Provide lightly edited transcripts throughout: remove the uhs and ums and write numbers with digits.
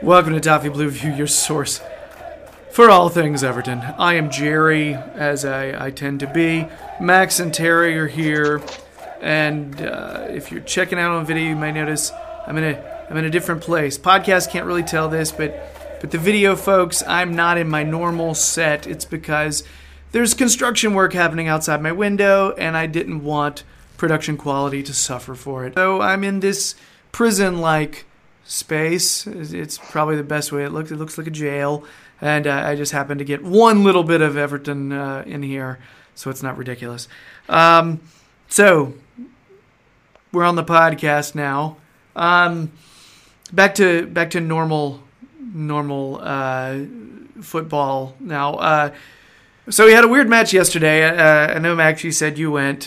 Welcome to Toffee Blue View, your source for all things Everton. I am Jerry, as I tend to be. Max and Terry are here, and if you're checking out on video, you might notice I'm in a different place. Podcast can't really tell this, but the video folks, I'm not in my normal set. It's because there's construction work happening outside my window, and I didn't want production quality to suffer for it. So I'm in this prison-like space. It's probably the best way it looks. It looks like a jail, and I just happened to get one little bit of Everton in here, so it's not ridiculous. So we're on the podcast now. Back to normal football now. So we had a weird match yesterday. I know, Max, you said you went.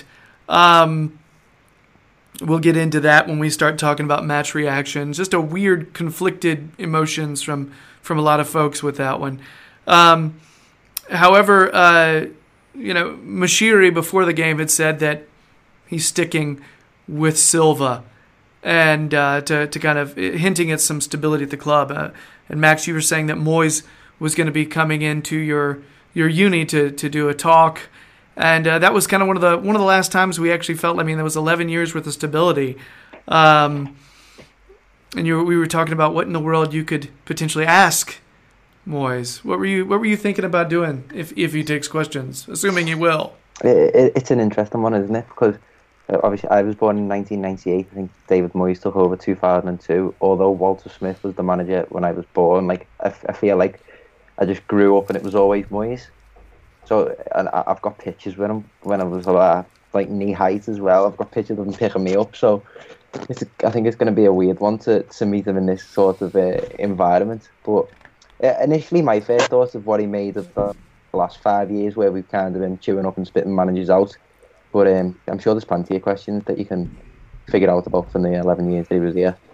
We'll get into that when we start talking about match reactions. Just a weird, conflicted emotions from a lot of folks with that one. However, Moshiri before the game had said that he's sticking with Silva, and to kind of hinting at some stability at the club. And Max, you were saying that Moyes was going to be coming into your uni to do a talk. And that was kind of one of the last times we actually felt. I mean, there was 11 years worth of stability, and we were talking about what in the world you could potentially ask Moyes. What were you thinking about doing if he takes questions, assuming he will? It's an interesting one, isn't it? Because obviously I was born in 1998. I think David Moyes took over 2002. Although Walter Smith was the manager when I was born, like I feel like I just grew up and it was always Moyes. So, and I've got pictures with him when I was like knee height as well. I've got pictures of him picking me up. So, I think it's going to be a weird one to meet him in this sort of environment. But initially, my first thoughts of what he made of the last 5 years, where we've kind of been chewing up and spitting managers out. But I'm sure there's plenty of questions that you can figure out about from the 11 years he was here.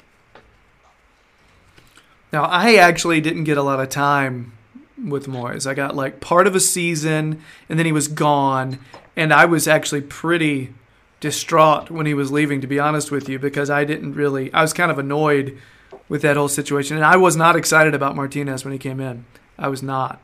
Now, I actually didn't get a lot of time with Moyes. I got like part of a season, and then he was gone, and I was actually pretty distraught when he was leaving, to be honest with you, because I was kind of annoyed with that whole situation, and I was not excited about Martinez when he came in. I was not.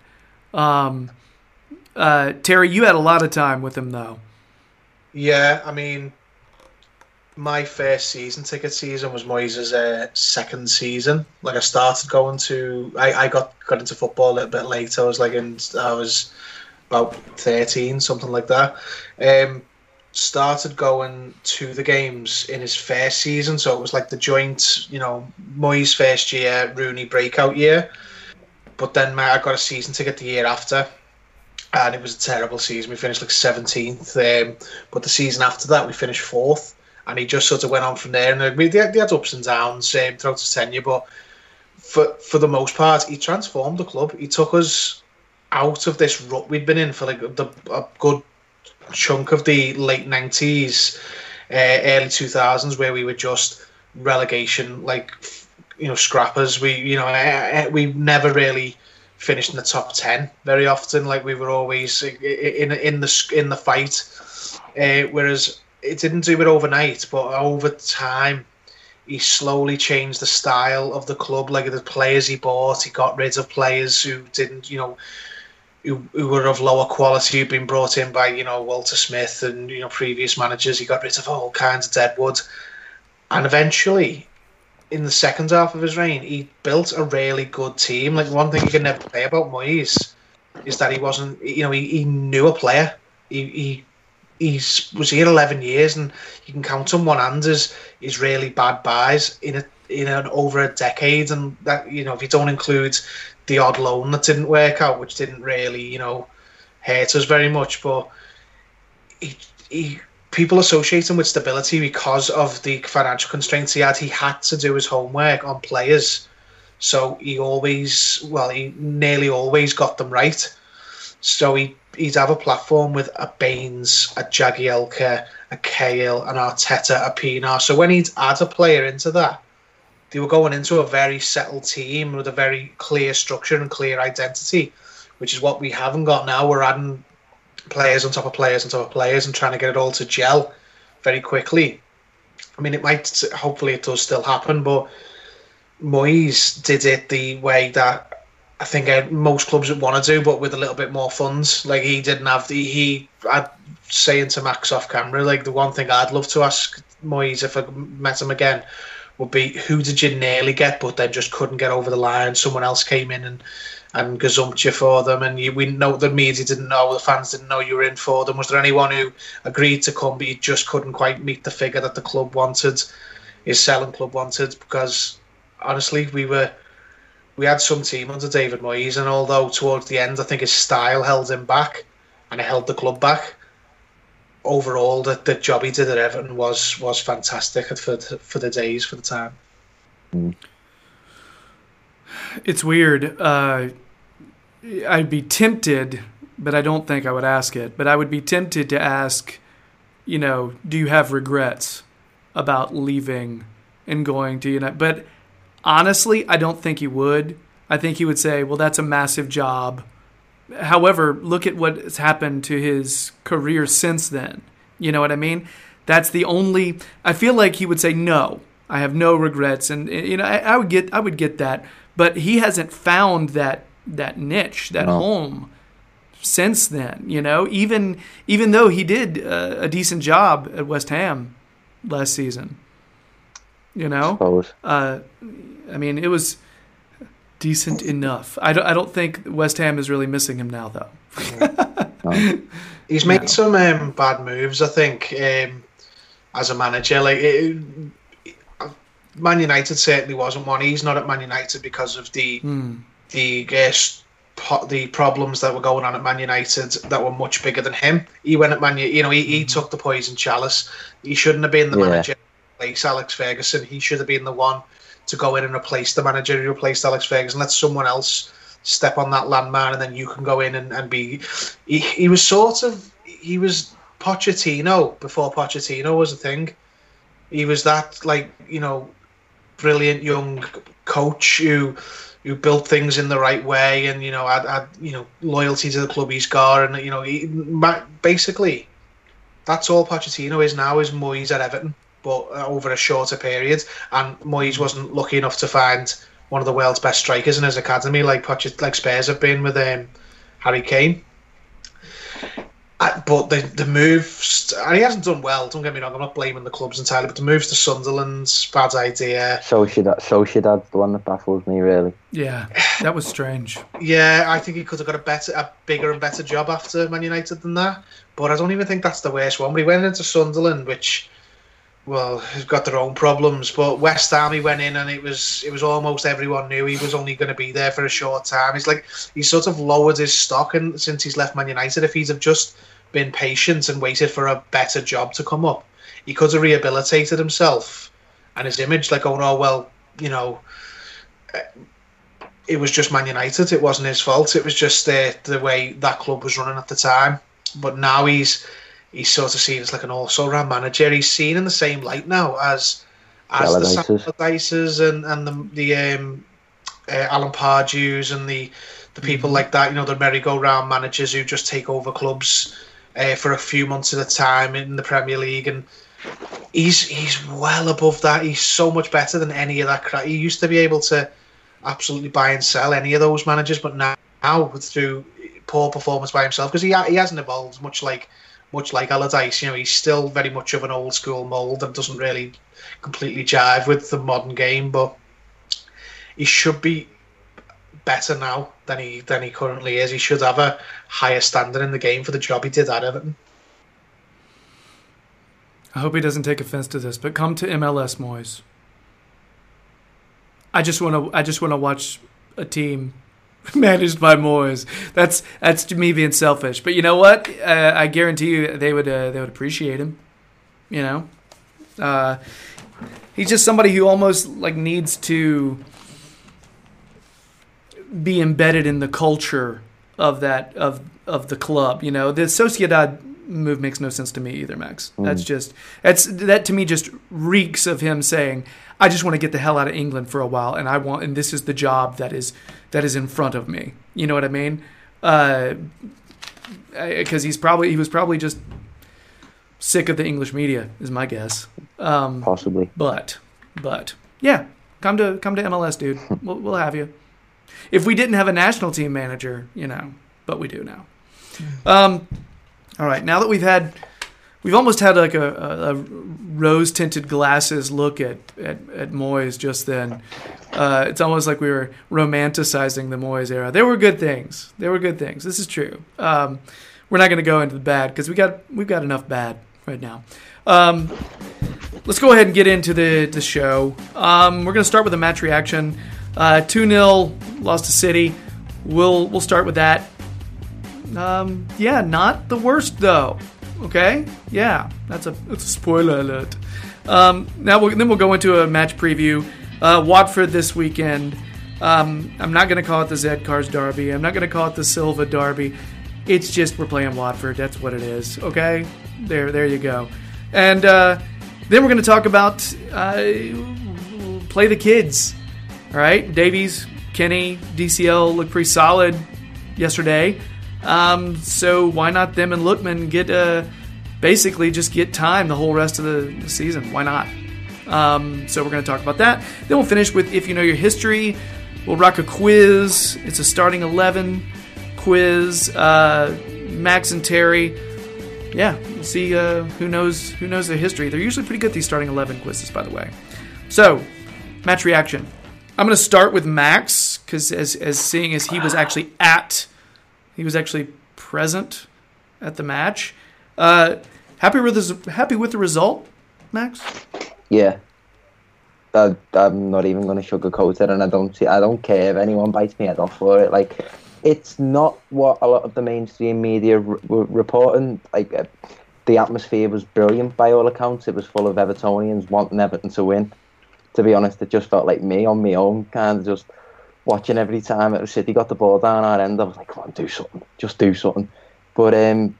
Terry, you had a lot of time with him, though. Yeah, I mean, my first season ticket season was Moyes' second season. Like I started going to, I got into football a little bit late. I was about 13, something like that. Started going to the games in his first season, so it was like the joint, Moyes first year, Rooney breakout year. But then I got a season ticket the year after, and it was a terrible season. We finished like 17th, but the season after that we finished 4th. And he just sort of went on from there. And they had ups and downs throughout his tenure, but for the most part, he transformed the club. He took us out of this rut we'd been in for like a good chunk of the late 90s, early 2000s, where we were just relegation, scrappers. We never really finished in the top 10 very often. Like we were always in the fight, whereas it didn't do it overnight, but over time, he slowly changed the style of the club. Like the players he bought, he got rid of players who didn't, who were of lower quality, who'd been brought in by, Walter Smith and, previous managers. He got rid of all kinds of deadwood. And eventually, in the second half of his reign, he built a really good team. Like one thing you can never say about Moyes is that he wasn't, he knew a player. He was here 11 years, and you can count on one hand his really bad buys in over a decade, and that if you don't include the odd loan that didn't work out, which didn't really hurt us very much, but people associate him with stability because of the financial constraints he had. He had to do his homework on players, so he nearly always got them right. So he'd have a platform with a Baines, a Jagielka, a Cahill, an Arteta, a Pienaar. So when he'd add a player into that, they were going into a very settled team with a very clear structure and clear identity, which is what we haven't got now. We're adding players on top of players on top of players and trying to get it all to gel very quickly. I mean, hopefully it does still happen, but Moyes did it the way that I think most clubs would want to do, but with a little bit more funds. Like he didn't have I'd saying to Max off camera, like the one thing I'd love to ask Moyes if I met him again would be, who did you nearly get but then just couldn't get over the line? Someone else came in and gazumped you for them, and we know the media didn't know, the fans didn't know you were in for them. Was there anyone who agreed to come but you just couldn't quite meet the figure that the club wanted, his selling club wanted? Because honestly, we had some team under David Moyes, and although towards the end I think his style held him back and it held the club back, overall the job he did at Everton was fantastic for the days, for the time. It's weird. I'd be tempted, but I don't think I would ask it. But I would be tempted to ask, do you have regrets about leaving and going to United? But honestly, I don't think he would. I think he would say, well, that's a massive job. However, look at what's happened to his career since then. You know what I mean? That's the only. I feel like he would say, no, I have no regrets, and I would get that. But he hasn't found that niche, that home since then. Even though he did a decent job at West Ham last season. Suppose. It was decent enough. I don't think West Ham is really missing him now, though. No. He's made some bad moves, I think, as a manager. Man United certainly wasn't one. He's not at Man United because of the problems that were going on at Man United that were much bigger than him. He went at Man United. He took the poison chalice. He shouldn't have been the manager. Like Alex Ferguson, he should have been the one to go in and replace the manager who replaced Alex Ferguson. Let someone else step on that landmine, and then you can go in and be. He was Pochettino before Pochettino was a thing. He was that brilliant young coach who built things in the right way, and had loyalty to the club he's got, and basically that's all Pochettino is now, is Moyes at Everton, but over a shorter period. And Moyes wasn't lucky enough to find one of the world's best strikers in his academy, like Spurs have been with Harry Kane. But the moves, and he hasn't done well, don't get me wrong, I'm not blaming the clubs entirely, but the moves to Sunderland's bad idea. Sociedad's the one that baffles me, really. Yeah, that was strange. Yeah, I think he could have got a bigger and better job after Man United than that, but I don't even think that's the worst one. But he went into Sunderland, which, well, has got their own problems, but West Ham, he went in and it was almost everyone knew he was only going to be there for a short time. He's sort of lowered his stock since he's left Man United. If he'd have just been patient and waited for a better job to come up, he could have rehabilitated himself and his image, it was just Man United. It wasn't his fault. It was just the way that club was running at the time. But now he's sort of seen as like an also-ran manager. He's seen in the same light now as the Allardyces and the Alan Pardew's and the people like that. The merry-go-round managers who just take over clubs for a few months at a time in the Premier League, and he's well above that. He's so much better than any of that crap. He used to be able to absolutely buy and sell any of those managers, but now through poor performance by himself, because he hasn't evolved much like Allardyce. He's still very much of an old school mould and doesn't really completely jive with the modern game, but he should be better now than he currently is. He should have a higher standard in the game for the job he did at Everton. I hope he doesn't take offense to this, but come to MLS, Moyes. I just want to watch a team managed by Moyes. That's to me being selfish. But you know what? I guarantee you they would appreciate him. He's just somebody who almost needs to be embedded in the culture of that of the club. The Sociedad move makes no sense to me either, Max. That to me just reeks of him saying, I just want to get the hell out of England for a while, and this is the job that is in front of me. You know what I mean? Because he was probably just sick of the English media, is my guess. Possibly. But yeah, Come to MLS, dude. We'll have you. If we didn't have a national team manager, but we do now. All right, now that we've almost had like a rose-tinted glasses look at Moyes just then. It's almost like we were romanticizing the Moyes era. There were good things. This is true. We're not going to go into the bad because we've got enough bad right now. Let's go ahead and get into the show. We're going to start with a match reaction. 2-0 lost to City. We'll start with that. Not the worst though. Okay, yeah, that's a spoiler alert. Then we'll go into a match preview. Watford this weekend. I'm not going to call it the Z-Cars Derby. I'm not going to call it the Silva Derby. It's just we're playing Watford. That's what it is. Okay, there you go. And then we're going to talk about play the kids. All right, Davies, Kenny, DCL looked pretty solid yesterday. So why not them and Lookman get basically just get time the whole rest of the season? Why not? So we're going to talk about that. Then we'll finish with If You Know Your History. We'll rock a quiz. It's a starting 11 quiz. Max and Terry. Yeah, we'll see who knows their history. They're usually pretty good, these starting 11 quizzes, by the way. So, match reaction. I'm going to start with Max, because as seeing as he was actually present at the match. Happy with the result, Max? Yeah. I'm not even going to sugarcoat it, and I don't care if anyone bites me head off for it. Like, it's not what a lot of the mainstream media were reporting. Like, the atmosphere was brilliant by all accounts. It was full of Evertonians wanting Everton to win. To be honest, it just felt like me on my own, kind of just watching every time that City got the ball down our end. I was like, come on, do something. Just do something. But,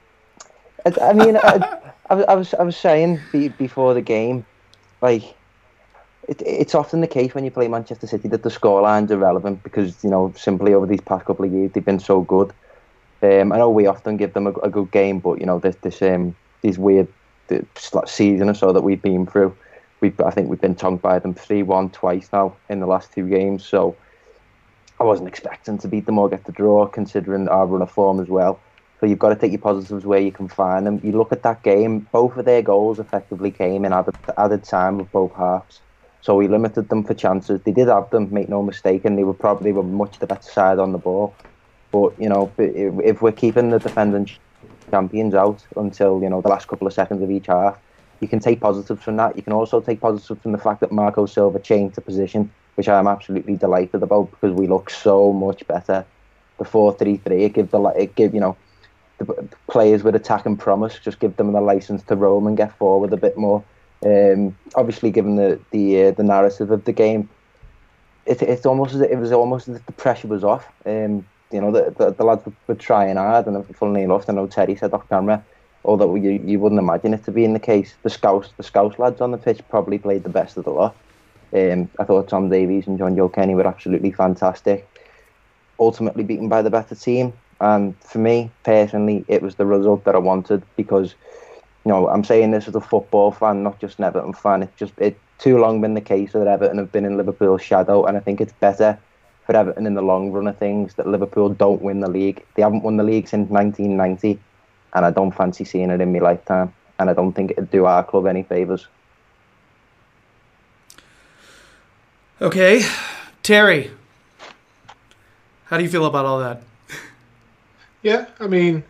I mean, I was saying before the game, like, it's often the case when you play Manchester City that the scoreline's irrelevant because, simply over these past couple of years, they've been so good. I know we often give them a good game, but, this weird season or so that we've been through, I think we've been tongued by them 3-1 twice now in the last 2 games, so I wasn't expecting to beat them or get the draw, considering our run of form as well. So you've got to take your positives where you can find them. You look at that game, both of their goals effectively came in added time of both halves. So we limited them for chances. They did have them, make no mistake, and they were much the better side on the ball. But, if we're keeping the defending champions out until, the last couple of seconds of each half, you can take positives from that. You can also take positives from the fact that Marco Silva changed the position, which I am absolutely delighted about because we look so much better. The 4-3-3, it give the players with attacking promise, just give them the license to roam and get forward a bit more. Obviously, given the narrative of the game, it's almost as if the pressure was off. The lads were trying hard, and funnily enough, I know Terry said off camera, although you wouldn't imagine it to be in the case. The Scouse lads on the pitch probably played the best of the lot. I thought Tom Davies and John Joe Kenny were absolutely fantastic. Ultimately beaten by the better team, and for me personally, it was the result that I wanted because, I'm saying this as a football fan, not just an Everton fan. It's too long been the case that Everton have been in Liverpool's shadow, and I think it's better for Everton in the long run of things that Liverpool don't win the league. They haven't won the league since 1990. And I don't fancy seeing it in my lifetime. And I don't think it'd do our club any favours. Okay. Terry, how do you feel about all that? Yeah, I mean,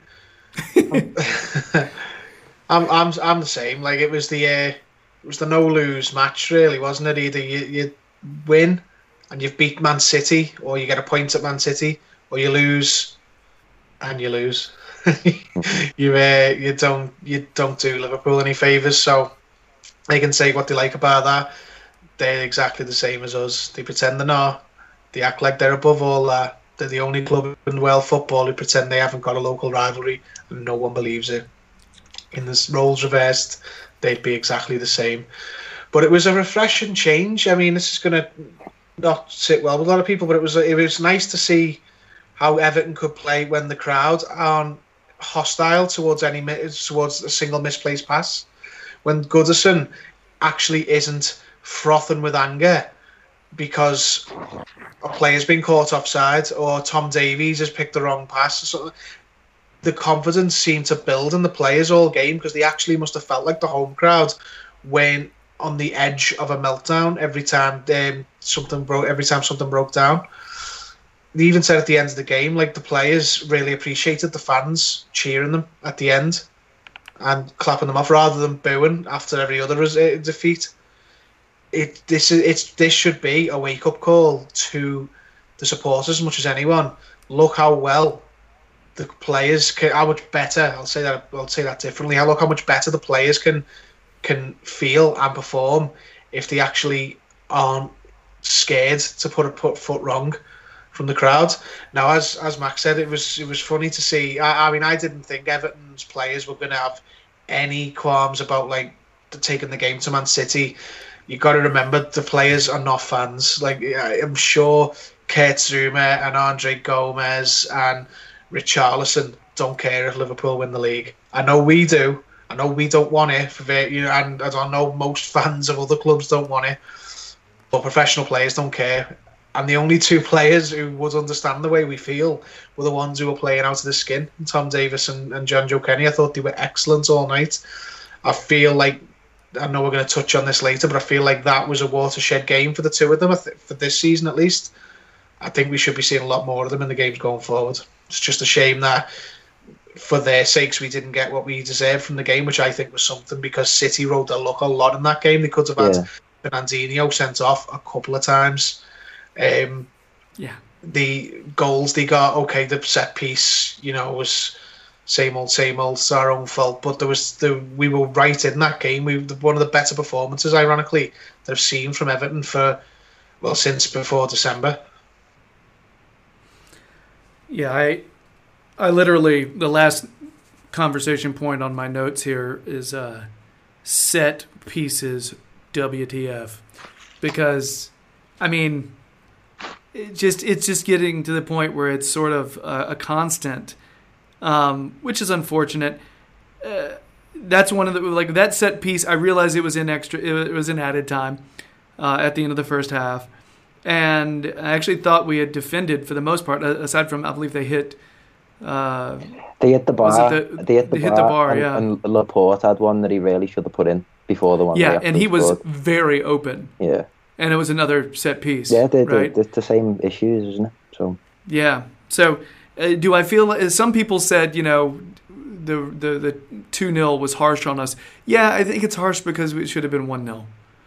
I'm the same. Like, it was the no-lose match, really, wasn't it? Either you win and you've beat Man City, or you get a point at Man City, or you lose and you lose. you don't do Liverpool any favours, so they can say what they like about that. They're exactly the same as us. They pretend they're not. They act like they're above all that. They're the only club in world football who pretend they haven't got a local rivalry, and no one believes it. In the roles reversed, they'd be exactly the same. But it was a refreshing change. I mean, this is going to not sit well with a lot of people, but it was nice to see how Everton could play when the crowd aren't hostile towards a single misplaced pass. When Goodison actually isn't frothing with anger because a player's been caught offside or Tom Davies has picked the wrong pass or something. The confidence seemed to build in the players all game because they actually must have felt like the home crowd went on the edge of a meltdown every time something broke down. They even said at the end of the game, like, the players really appreciated the fans cheering them at the end and clapping them off rather than booing after every other defeat. This should be a wake up call to the supporters as much as anyone. Look how well the players can, how much better. I'll say that differently. Look how much better the players can feel and perform if they actually aren't scared to put a foot wrong from the crowd. Now, as Max said, it was funny to see. I mean, I didn't think Everton's players were going to have any qualms about like taking the game to Man City. You got to remember the players are not fans. Like, I'm sure Kurt Zuma and Andre Gomez and Richarlison don't care if Liverpool win the league. I know we do. I know we don't want it, and I don't know most fans of other clubs don't want it. But professional players don't care. And the only two players who would understand the way we feel were the ones who were playing out of the skin, Tom Davis and John Joe Kenny. I thought they were excellent all night. I feel like, I know we're going to touch on this later, but I feel like that was a watershed game for the two of them, for this season at least. I think we should be seeing a lot more of them in the games going forward. It's just a shame that for their sakes we didn't get what we deserved from the game, which I think was something, because City rode their luck a lot in that game. They could have had Fernandinho sent off a couple of times. The goals they got, okay, the set piece, was same old, it's our own fault. But we were right in that game. One of the better performances, ironically, that I've seen from Everton since before December. Yeah, I literally, the last conversation point on my notes here is set pieces WTF, because I mean, it's just getting to the point where it's sort of a constant, which is unfortunate. That's one of the, that set piece. I realized it was in added time at the end of the first half, and I actually thought we had defended for the most part. Aside from, I believe they hit. They hit the bar. They hit the bar. Yeah. And Laporte had one that he really should have put in before the one. Yeah, and he was very open. Yeah. And it was another set piece. Yeah, right? It's the same issues, isn't it? So. Yeah. So, do I feel, as some people said, the 2-0 was harsh on us? Yeah, I think it's harsh because it should have been 1-0.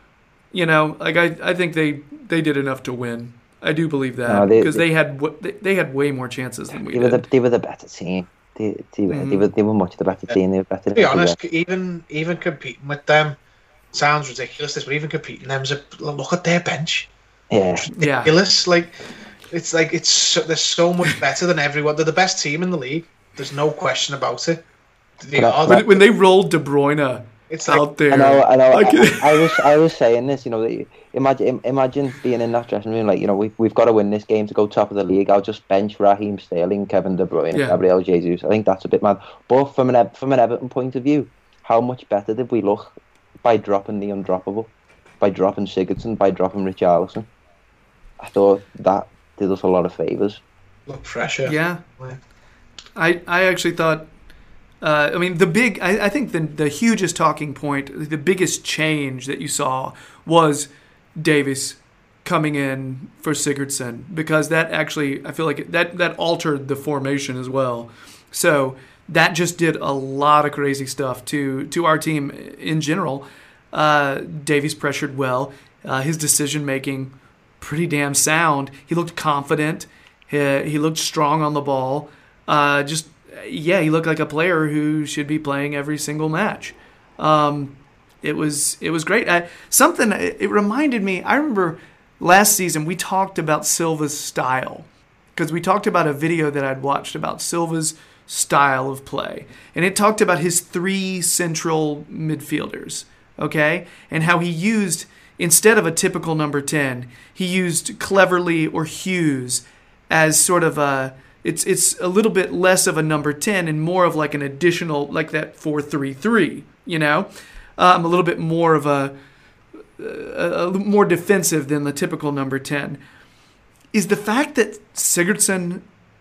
I think they did enough to win. I do believe that, because they had way more chances than we did. They were the better team. They were much the better team. They were better. To be honest, even competing with them sounds ridiculous. But even competing them, look at their bench. Yeah, it's ridiculous. They're so much better than everyone. They're the best team in the league. There's no question about it. When they rolled De Bruyne. It's out there. I know. I was saying this. Imagine being in that dressing room. We've got to win this game to go top of the league. I'll just bench Raheem Sterling, Kevin De Bruyne, Gabriel Jesus. I think that's a bit mad. But from an Everton point of view, how much better did we look by dropping the undroppable, by dropping Sigurdsson, by dropping Richarlison? I thought that did us a lot of favours. Look fresher. Yeah. I actually thought. I think the hugest talking point, the biggest change that you saw was Davies coming in for Sigurdsson, because that actually, I feel like that altered the formation as well. So that just did a lot of crazy stuff to our team in general. Davies pressured well. His decision making pretty damn sound. He looked confident. He looked strong on the ball. He looked like a player who should be playing every single match. It was great. It reminded me, I remember last season we talked about Silva's style, because we talked about a video that I'd watched about Silva's style of play. And it talked about his 3 central midfielders, okay? And how he used, instead of a typical number 10, he used Cleverley or Hughes as sort of a... It's a little bit less of a number 10 and more of like an additional, like that 4-3-3, a little bit more of more defensive than the typical number 10. Is the fact that Sigurdsson,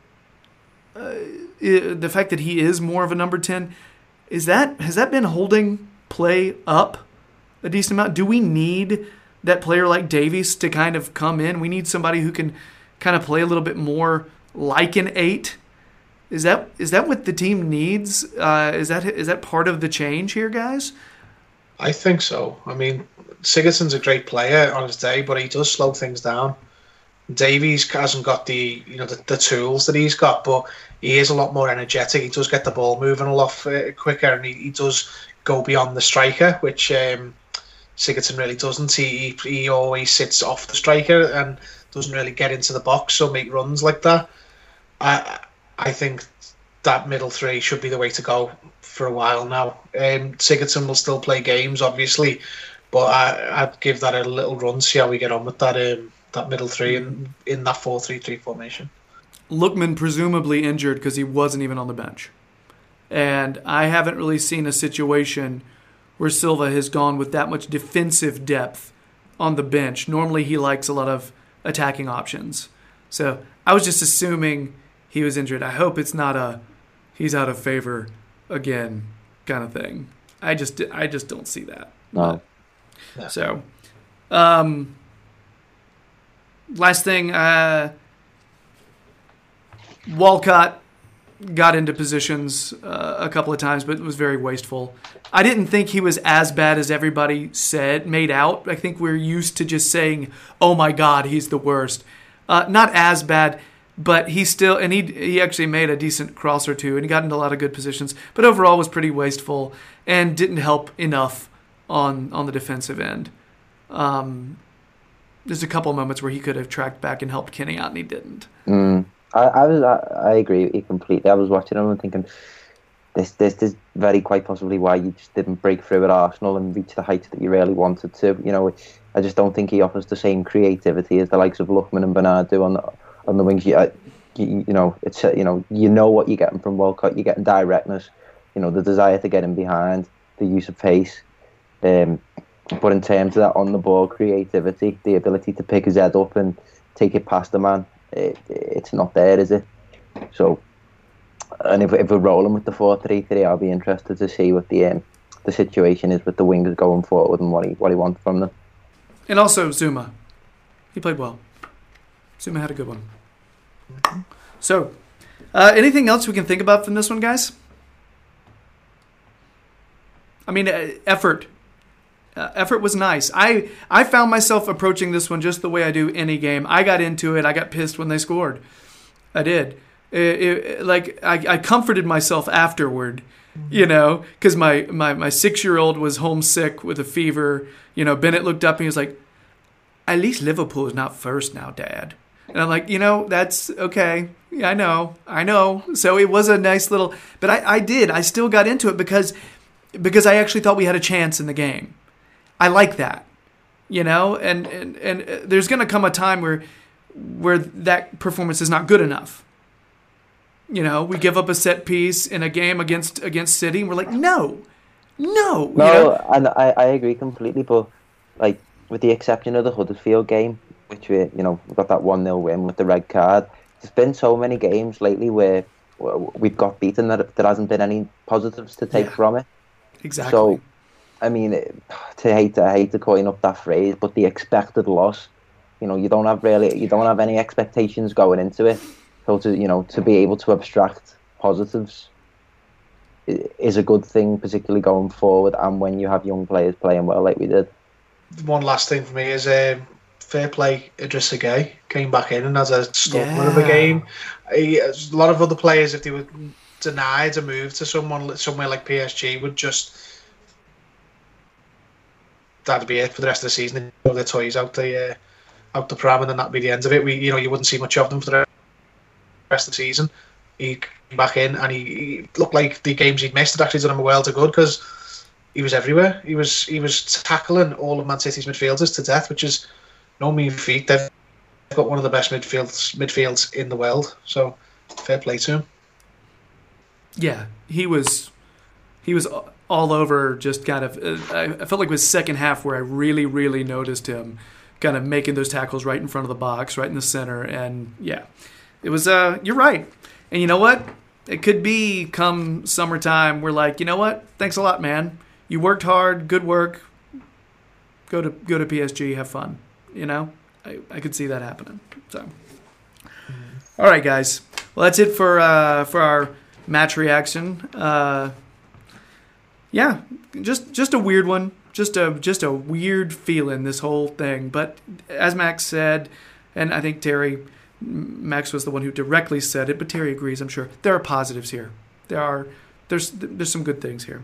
the fact that he is more of a number 10, has that been holding play up a decent amount? Do we need that player like Davies to kind of come in? We need somebody who can kind of play a little bit more like an 8. Is that what the team needs? Is that part of the change here, guys? I think so. I mean, Sigurdsson's a great player on his day, but he does slow things down. Davies hasn't got the tools that he's got, but he is a lot more energetic. He does get the ball moving a lot quicker, and he does go beyond the striker, which Sigurdsson really doesn't. He always sits off the striker and doesn't really get into the box or make runs like that. I think that middle three should be the way to go for a while now. Sigurdsson will still play games, obviously, but I'd give that a little run, see how we get on with that middle three in that 4-3-3 formation. Lookman presumably injured because he wasn't even on the bench. And I haven't really seen a situation where Silva has gone with that much defensive depth on the bench. Normally he likes a lot of attacking options. So I was just assuming he was injured. I hope it's not he's out of favor again kind of thing. I just don't see that. No. So, last thing, Walcott got into positions a couple of times, but it was very wasteful. I didn't think he was as bad as everybody made out. I think we're used to just saying, oh my God, he's the worst. Not as bad, but he still, and he actually made a decent cross or two, and he got into a lot of good positions, but overall was pretty wasteful and didn't help enough on the defensive end. There's a couple of moments where he could have tracked back and helped Kenny out, and he didn't. I agree with you completely. I was watching him and thinking, this is very quite possibly why you just didn't break through at Arsenal and reach the heights that you really wanted to. You know, I just don't think he offers the same creativity as the likes of Lookman and Bernard do on the wings. You know what you're getting from Walcott. You're getting directness. You know, the desire to get in behind, the use of pace. But in terms of that on the ball creativity, the ability to pick his head up and take it past the man, it's not there, is it? So, and if we're rolling with the 4-3-3, I'll be interested to see what the situation is with the wingers going forward and what he wants from them. And also Zuma, he played well. Zuma had a good one. So, anything else we can think about from this one, guys? I mean, effort. Effort was nice. I found myself approaching this one just the way I do any game. I got into it. I got pissed when they scored. I did. I comforted myself afterward, you know, because my 6-year-old was homesick with a fever. You know, Bennett looked up and he was like, at least Liverpool is not first now, Dad. And I'm like, you know, that's okay. Yeah, I know. So it was a nice little, but I still got into it because I actually thought we had a chance in the game. I like that, you know, and there's going to come a time where that performance is not good enough. You know, we give up a set piece in a game against City, and we're like, no. You know? And I agree completely, but like with the exception of the Huddersfield game, which we got that 1-0 win with the red card. There's been so many games lately where we've got beaten that there hasn't been any positives to take from it. Exactly. So, I mean, to hate to coin up that phrase, but the expected loss, you know, you don't have any expectations going into it. So to be able to abstract positives is a good thing, particularly going forward, and when you have young players playing well like we did. One last thing for me is fair play. Idrissa Gueye came back in and has a stunner of a game. A lot of other players, if they were denied a move to somewhere like PSG, would just. That'd be it for the rest of the season. They throw their toys out the pram, and then that'd be the end of it. You wouldn't see much of them for the rest of the season. He came back in, and he looked like the games he'd missed had actually done him a world of good because he was everywhere. He was tackling all of Man City's midfielders to death, which is no mean feat. They've got one of the best midfields in the world. So fair play to him. Yeah, he was he was all over. Just kind of, I felt like it was second half where I really, really noticed him kind of making those tackles right in front of the box, right in the center, and yeah, it was. You're right, and you know what? It could be come summertime. We're like, you know what? Thanks a lot, man. You worked hard. Good work. Go to PSG. Have fun. You know, I could see that happening. So, all right, guys. Well, that's it for our match reaction. Yeah, just a weird one. Just a weird feeling, this whole thing. But as Max said, and I think Max was the one who directly said it, but Terry agrees, I'm sure. There are positives here. There's some good things here.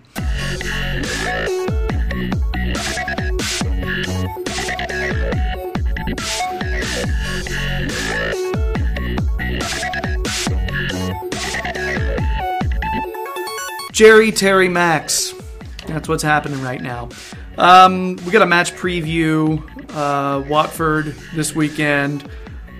Jerry, Terry, Max. That's what's happening right now. We got a match preview. Watford this weekend.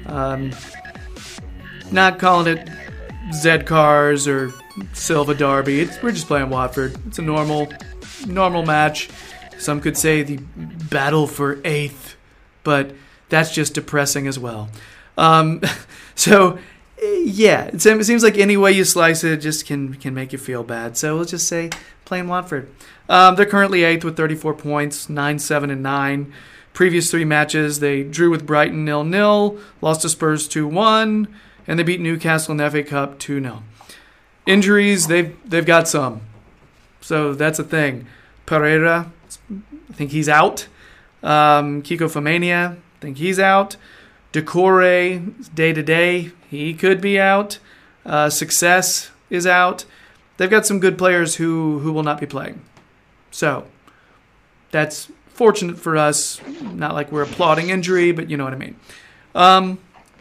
Not calling it Z Cars or Silva Derby. We're just playing Watford. It's a normal match. Some could say the battle for 8th, but that's just depressing as well. So, yeah, it seems like any way you slice it just can make you feel bad. So let's just say playing Watford. They're currently 8th with 34 points, 9, 7, and 9. Previous 3 matches, they drew with Brighton 0-0, lost to Spurs 2-1, and they beat Newcastle in the FA Cup 2-0. Injuries, they've got some. So that's a thing. Pereira, I think he's out. Kiko Femenia, I think he's out. Decore, day-to-day, he could be out. Success is out. They've got some good players who will not be playing. So that's fortunate for us. Not like we're applauding injury, but you know what I mean.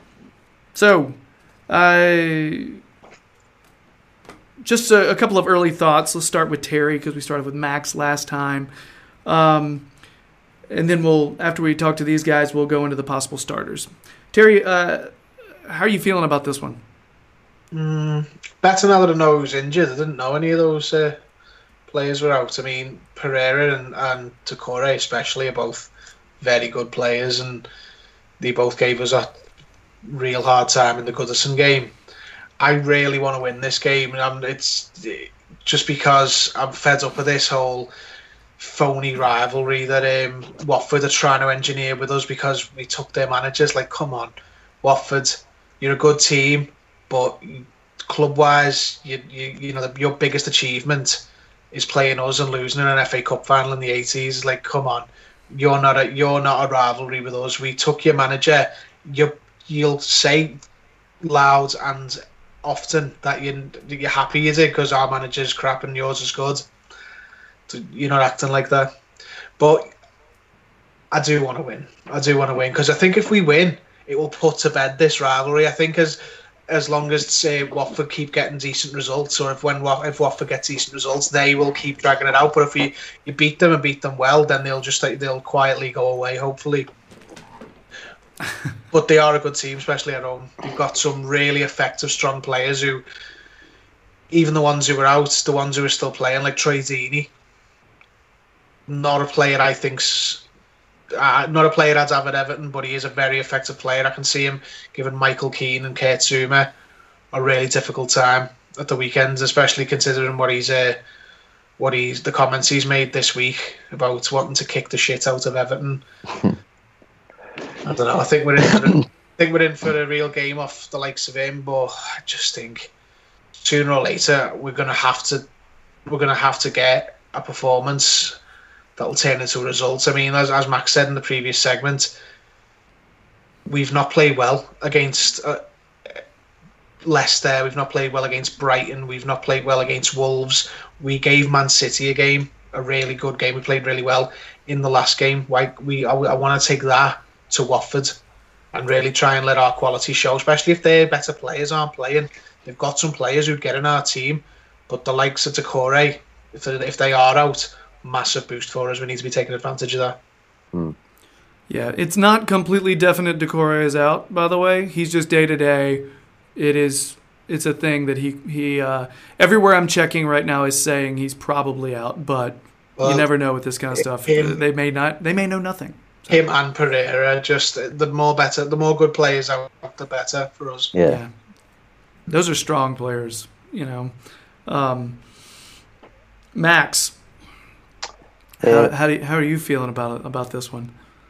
Just a couple of early thoughts. Let's start with Terry because we started with Max last time. And then after we talk to these guys, we'll go into the possible starters. Terry, how are you feeling about this one? Better now that I know who's injured. I didn't know any of those players were out. I mean, Pereira and Decore especially are both very good players, and they both gave us a real hard time in the Goodison game. I really want to win this game, and it's just because I'm fed up with this whole phony rivalry that Watford are trying to engineer with us because we took their managers. Like, come on, Watford, you're a good team, but club-wise, you know your biggest achievement is playing us and losing in an FA Cup final in the 80s. Like, come on, you're not a rivalry with us. We took your manager. You'll say loud and often that you're happy you did because our manager's crap and yours is good. You're not acting like that. But I do want to win. Because I think if we win, it will put to bed this rivalry. I think as long as, say, Watford keep getting decent results, or if Watford gets decent results, they will keep dragging it out. But if you beat them and beat them well, then they'll quietly go away, hopefully. But they are a good team, especially at home. They've got some really effective, strong players who, even the ones who were out, the ones who are still playing, like Troy Deeney, not a player I think's not a player I'd have at Everton, but he is a very effective player. I can see him giving Michael Keane and Kurt Zouma a really difficult time at the weekends, especially considering the comments he's made this week about wanting to kick the shit out of Everton. I don't know. I think we're in for a real game off the likes of him, but I just think sooner or later we're gonna have to get a performance that'll turn into results. I mean, as Max said in the previous segment, we've not played well against Leicester. We've not played well against Brighton. We've not played well against Wolves. We gave Man City a really good game. We played really well in the last game. I want to take that to Watford and really try and let our quality show, especially if their better players aren't playing. They've got some players who'd get in our team, but the likes of Decore, if they are out, massive boost for us. We need to be taking advantage of that. Yeah, it's not completely definite Decore is out, by the way. He's just day-to-day. It is it's a thing that he everywhere I'm checking right now is saying he's probably out, but you never know with this kind of stuff. They may know nothing. So. Him and Pereira, just the more good players out, the better for us. Yeah. Those are strong players, Max, how are you feeling about this one?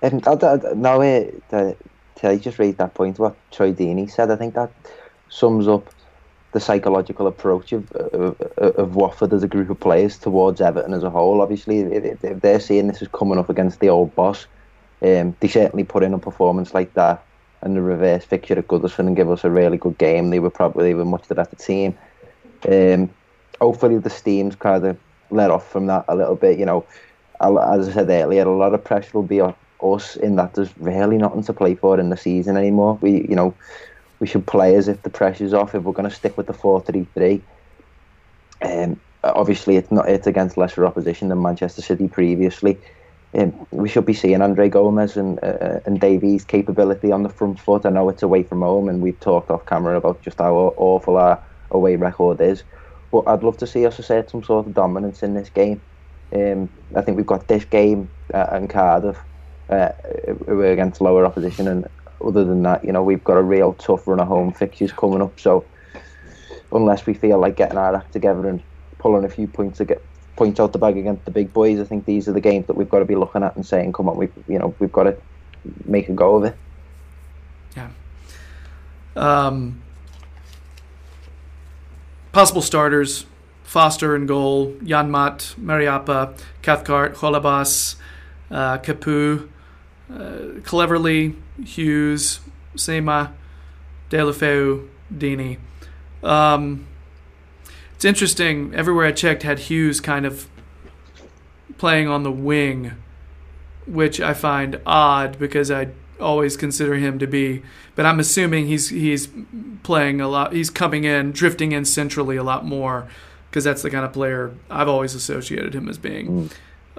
I just raised that point what Troy Deeney said. I think that sums up the psychological approach of Watford as a group of players towards Everton as a whole. Obviously, if they're seeing this is coming up against the old boss, they certainly put in a performance like that and the reverse fixture at Goodison and give us a really good game. They were much the better team. Hopefully the steam's kind of let off from that a little bit. As I said earlier, a lot of pressure will be on us in that there's really nothing to play for in the season anymore. We should play as if the pressure's off if we're going to stick with the 4-3-3. Obviously, it's against lesser opposition than Manchester City previously. We should be seeing Andre Gomez and Davies' capability on the front foot. I know it's away from home, and we've talked off camera about just how awful our away record is. But I'd love to see us assert some sort of dominance in this game. I think we've got this game and Cardiff we're against lower opposition, and other than that, we've got a real tough run of home fixtures coming up. So unless we feel like getting our act together and pulling a few points out the bag against the big boys, I think these are the games that we've got to be looking at and saying, come on, we've got to make a go of it. Yeah. Possible starters: Foster in goal, Janmat, Mariappa, Cathcart, Holebas, Capu, Cleverly, Hughes, Sema, Deulofeu, Deeney. It's interesting. Everywhere I checked had Hughes kind of playing on the wing, which I find odd because I always consider him to be. But I'm assuming he's playing a lot. He's coming in, drifting in centrally a lot more because that's the kind of player I've always associated him as being.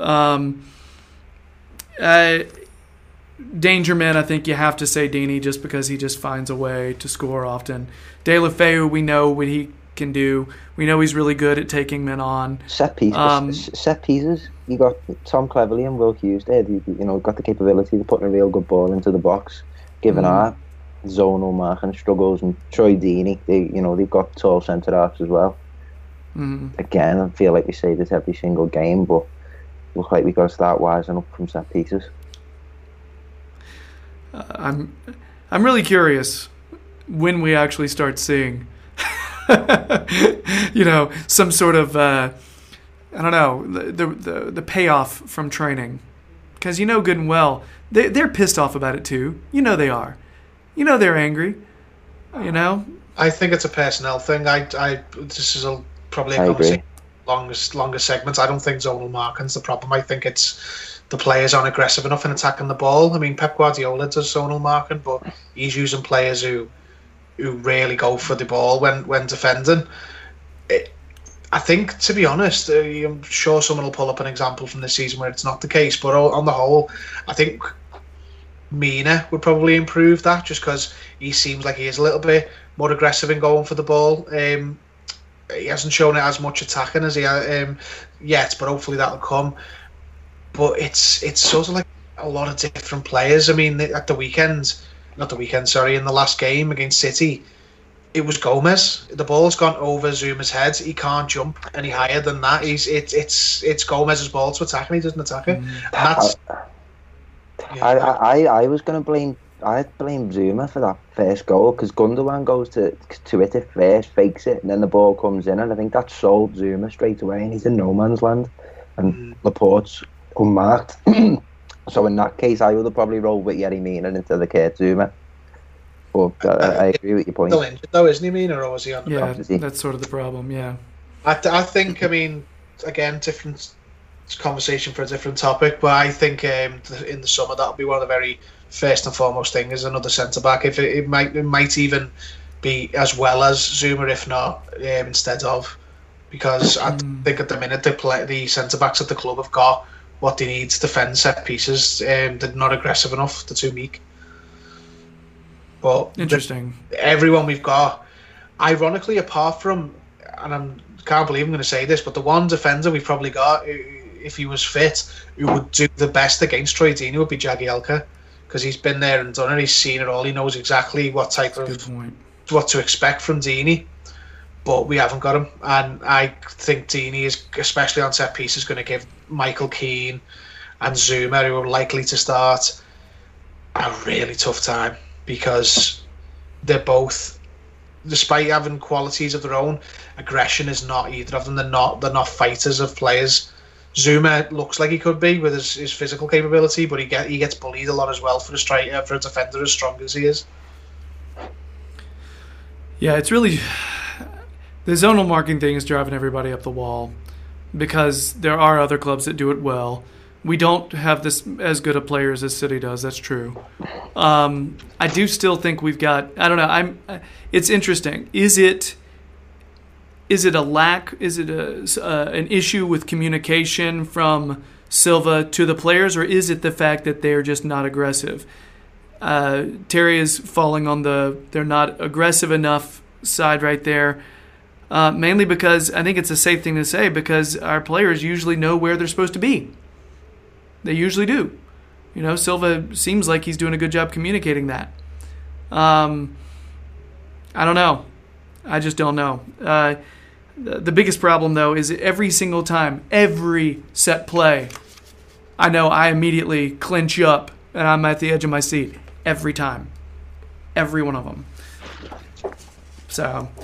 Dangerman, I think you have to say Deeney just because he just finds a way to score often. Deulofeu, we know what he can do. We know he's really good at taking men on. Set pieces. You got Tom Cleverley and Will Hughes there. Got the capability of putting a real good ball into the box, given our zonal marking struggles. And Troy Deeney, they've got tall centre halves as well. Again, I feel like we say this every single game, but looks like we've got to start wising up from set pieces. I'm really curious when we actually start seeing some sort of I don't know, the payoff from training, because good and well they're pissed off about it too. They are. They're angry. I think it's a personnel thing. This is probably a conversation longer segments. I don't think zonal marking's the problem. I think it's the players aren't aggressive enough in attacking the ball. I mean, Pep Guardiola does zonal marking, but he's using players who really go for the ball when defending. I think, to be honest, I'm sure someone will pull up an example from this season where it's not the case, but on the whole, I think Mina would probably improve that just because he seems like he is a little bit more aggressive in going for the ball. He hasn't shown it as much attacking as he yet, but hopefully that'll come. But it's sort of like a lot of different players. I mean, in the last game against City, it was Gomez. The ball's gone over Zuma's head. He can't jump any higher than that. It's Gomez's ball to attack, and he doesn't attack it. I was going to blame. I'd blame Zuma for that first goal because Gundogan goes to hit it first, fakes it, and then the ball comes in, and I think that sold Zuma straight away, and he's in no man's land, and Laporte's unmarked. So in that case, I would have probably rolled with Yerry Mina instead of Kurt Zuma. But I agree with your point. Still injured though, isn't he, Mina, or was he on the bench? That's sort of the problem, yeah. I think, again, different conversation for a different topic, but I think in the summer that'll be one of the very first and foremost things is another centre-back. If it might even be as well as Zuma, if not instead of, because I think at the minute the centre-backs at the club have got what they need to defend set pieces. They're not aggressive enough. They're too meek. But interesting. Everyone we've got, ironically, apart from, and I can't believe I'm going to say this, but the one defender we've probably got, if he was fit, who would do the best against Troy Deeney would be Jagielka, because he's been there and done it. He's seen it all. He knows exactly what to expect from Deeney. But we haven't got him, and I think Deeney is, especially on set pieces, going to give Michael Keane and Zuma, who are likely to start, a really tough time, because they're both, despite having qualities of their own, aggression is not either of them. They're not fighters of players. Zuma looks like he could be with his physical capability, but he gets bullied a lot as well for a striker, for a defender as strong as he is. Yeah, it's really, the zonal marking thing is driving everybody up the wall, because there are other clubs that do it well. We don't have this as good of players as City does. That's true. I do still think we've got. I don't know. It's interesting. Is it a lack? Is it an issue with communication from Silva to the players, or is it the fact that they're just not aggressive? Terry is falling on they're not aggressive enough side right there. Mainly because I think it's a safe thing to say, because our players usually know where they're supposed to be. They usually do. Silva seems like he's doing a good job communicating that. I don't know. I just don't know. The biggest problem, though, is every single time, every set play, I know I immediately clinch up and I'm at the edge of my seat. Every time. Every one of them. So,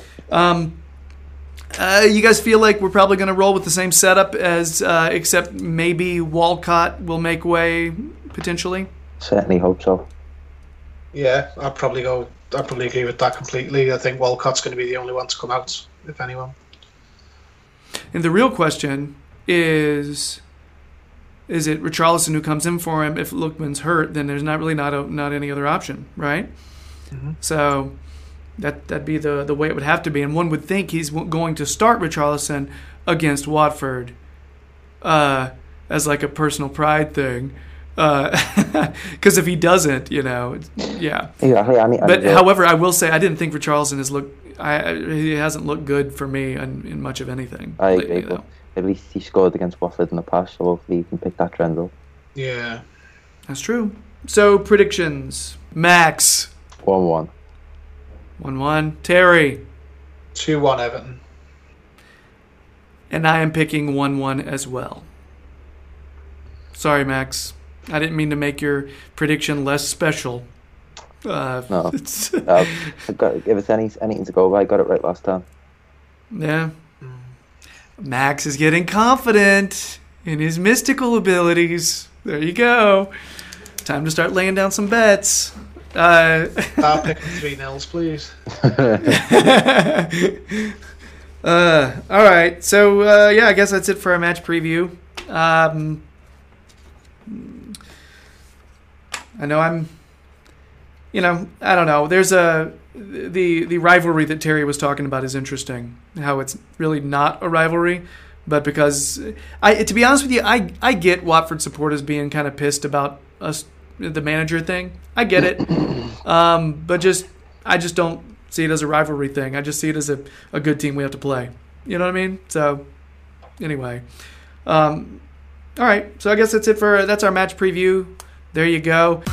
you guys feel like we're probably going to roll with the same setup as, except maybe Walcott will make way potentially? Certainly hope so. Yeah, I'd probably agree with that completely. I think Walcott's going to be the only one to come out, if anyone. And the real question is it Richarlison who comes in for him? If Lookman's hurt, then there's not any other option, right? Mm-hmm. So that'd be the way it would have to be. And one would think he's going to start Richarlison against Watford as like a personal pride thing. Because if he doesn't, yeah. Exactly. But however, I will say I didn't think Richarlison he hasn't looked good for me in much of anything. I agree, but at least he scored against Watford in the past, so hopefully he can pick that trend up. Yeah. That's true. So, predictions. Max. 1-1. 1-1. Terry. 2-1 Everton. And I am picking 1-1 as well. Sorry, Max. I didn't mean to make your prediction less special. No. I've got, if it's anything to go by, I got it right last time. Yeah. Max is getting confident in his mystical abilities. There you go. Time to start laying down some bets. Start picking 3-0, please. All right. So, I guess that's it for our match preview. I know I don't know. There's the rivalry that Terry was talking about is interesting. How it's really not a rivalry, but because to be honest with you, I get Watford supporters being kind of pissed about us, the manager thing. I get it, but I just don't see it as a rivalry thing. I just see it as a good team we have to play. You know what I mean? So anyway, all right. So I guess that's our match preview. There you go.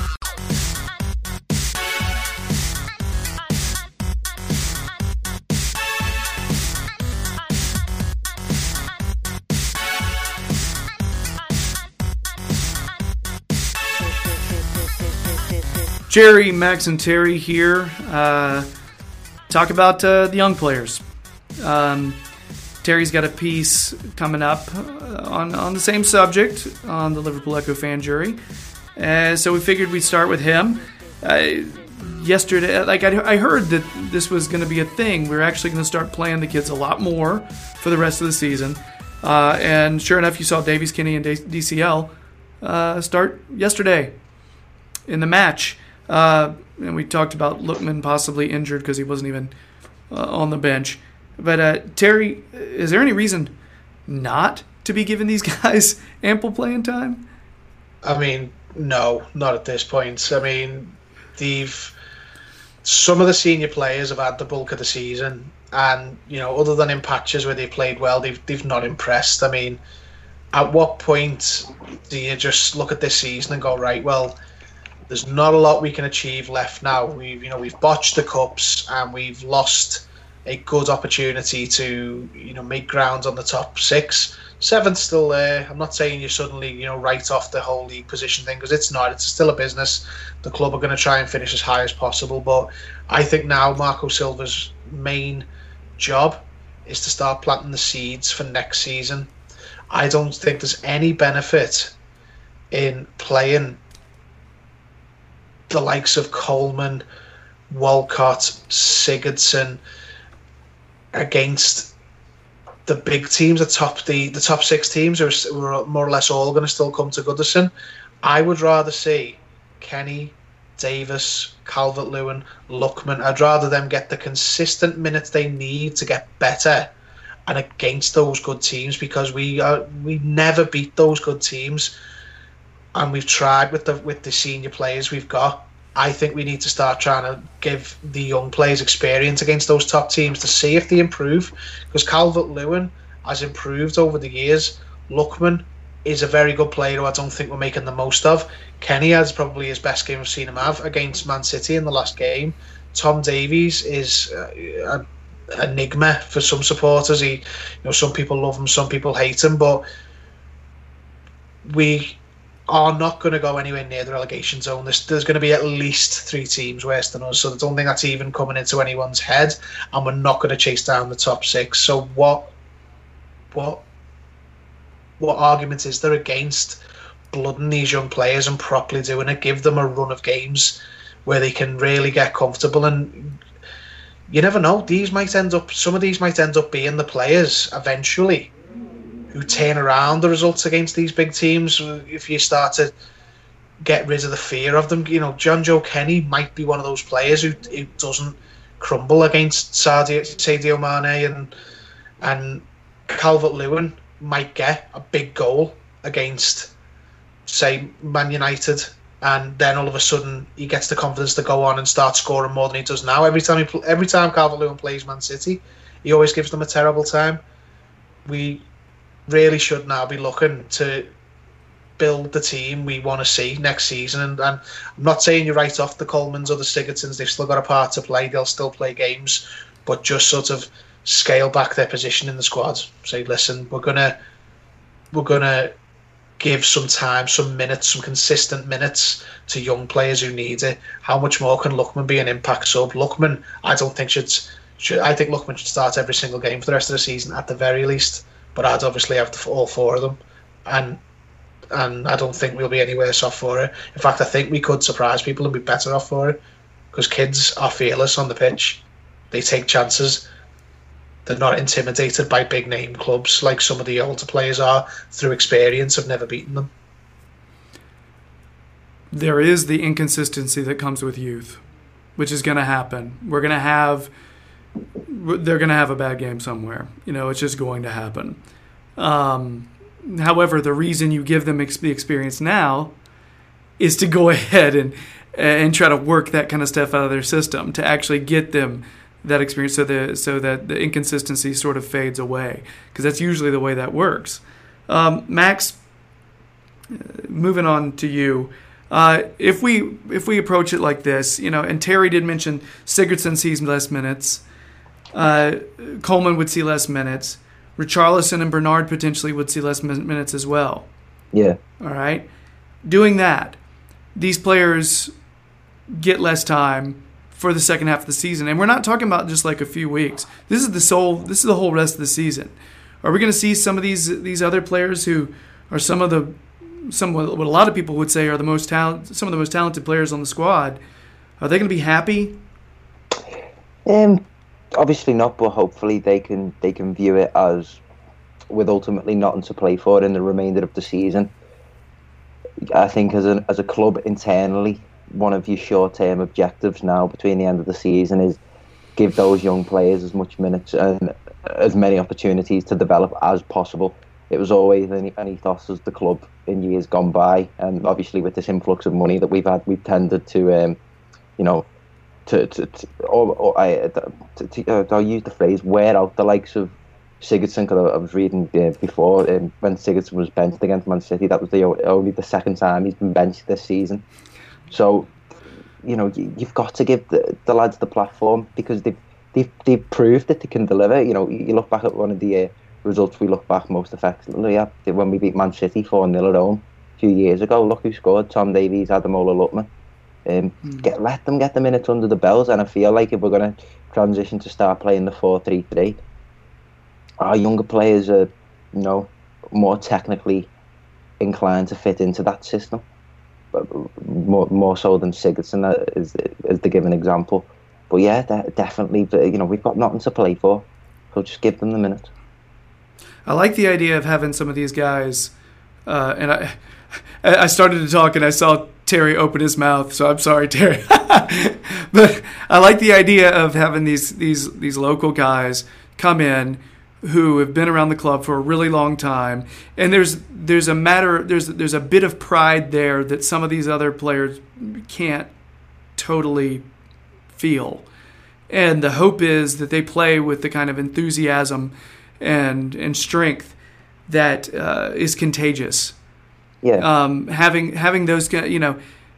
Jerry, Max, and Terry here. Talk about the young players. Terry's got a piece coming up on the same subject on the Liverpool Echo fan jury. So we figured we'd start with him. Yesterday, I heard that this was going to be a thing. We're actually going to start playing the kids a lot more for the rest of the season. And sure enough, you saw Davies, Kinney, and DCL start yesterday in the match. And we talked about Lookman possibly injured because he wasn't even on the bench. But Terry, is there any reason not to be giving these guys ample playing time? I mean, no, not at this point. I mean, some of the senior players have had the bulk of the season, and other than in patches where they played well, they've not impressed. I mean, at what point do you just look at this season and go, right, well, there's not a lot we can achieve left now. We've botched the cups and we've lost a good opportunity to make ground on the top 6. 7th still there. I'm not saying you suddenly write off the whole league position thing, because it's not. It's still a business. The club are going to try and finish as high as possible, but I think now Marco Silva's main job is to start planting the seeds for next season. I don't think there's any benefit in playing the likes of Coleman, Walcott, Sigurdsson against the big teams, the top 6 teams who are more or less all going to still come to Goodison. I would rather see Kenny, Davis, Calvert-Lewin, Lookman. I'd rather them get the consistent minutes they need to get better and against those good teams, because we never beat those good teams, and we've tried with the senior players we've got. I think we need to start trying to give the young players experience against those top teams to see if they improve, because Calvert-Lewin has improved over the years. Lookman is a very good player who I don't think we're making the most of. Kenny has probably his best game I've seen him have against Man City in the last game. Tom Davies is an enigma for some supporters. Some people love him, some people hate him, but we are not going to go anywhere near the relegation zone. There's going to be at least 3 teams worse than us, so I don't think that's even coming into anyone's head, and we're not going to chase down the top 6. So what argument is there against blooding these young players and properly doing it? Give them a run of games where they can really get comfortable, and you never know. Some of these might end up being the players eventually who turn around the results against these big teams if you start to get rid of the fear of them. John Joe Kenny might be one of those players who doesn't crumble against Sadio Mane, and Calvert-Lewin might get a big goal against, say, Man United, and then all of a sudden he gets the confidence to go on and start scoring more than he does now. Every time Calvert-Lewin plays Man City, he always gives them a terrible time. We really should now be looking to build the team we want to see next season, and I'm not saying you write off the Colemans or the Sigurdssons. They've still got a part to play. They'll still play games, but just sort of scale back their position in the squad. Say, listen, we're gonna give some time, some minutes, some consistent minutes to young players who need it. How much more can Lookman be an impact sub? Lookman, I don't think I think Lookman should start every single game for the rest of the season at the very least. But I'd obviously have all 4 of them, and I don't think we'll be any worse off for it. In fact, I think we could surprise people and be better off for it, because kids are fearless on the pitch. They take chances. They're not intimidated by big name clubs like some of the older players are through experience of never beating them. There is the inconsistency that comes with youth, which is going to happen. They're going to have a bad game somewhere. It's just going to happen. However, the reason you give them the experience now is to go ahead and try to work that kind of stuff out of their system, to actually get them that experience so that the inconsistency sort of fades away, because that's usually the way that works. Max, moving on to you. If we approach it like this, and Terry did mention Sigurdsson sees less minutes. Coleman would see less minutes. Richarlison and Bernard potentially would see less minutes as well. Yeah. All right. Doing that, these players get less time for the second half of the season, and we're not talking about just like a few weeks. This is the whole rest of the season. Are we going to see some of these other players who are what a lot of people would say are some of the most talented players on the squad? Are they going to be happy? Obviously not, but hopefully they can view it as with ultimately nothing to play for in the remainder of the season. I think as a club internally, one of your short-term objectives now between the end of the season is give those young players as much minutes and as many opportunities to develop as possible. It was always an ethos as the club in years gone by, and obviously with this influx of money that we've had, we've tended to I'll use the phrase wear out the likes of Sigurdsson, because I was reading before when Sigurdsson was benched against Man City, that was only the second time he's been benched this season. So, you've got to give the lads the platform, because they've proved that they can deliver. You look back at one of the results we look back most effectively at, when we beat Man City 4-0 at home a few years ago. Look who scored: Tom Davies, Ademola Lookman. Let them get the minutes under the bells, and I feel like if we're going to transition to start playing the 4-3-3, our younger players are, more technically inclined to fit into that system, but more so than Sigurdsson is the given example. But yeah, definitely, we've got nothing to play for, so just give them the minutes. I like the idea of having some of these guys, and I started to talk and I saw Terry open his mouth, so I'm sorry, Terry. But I like the idea of having these local guys come in who have been around the club for a really long time, and there's a bit of pride there that some of these other players can't totally feel. And the hope is that they play with the kind of enthusiasm and strength that is contagious. Yeah. Having those guys,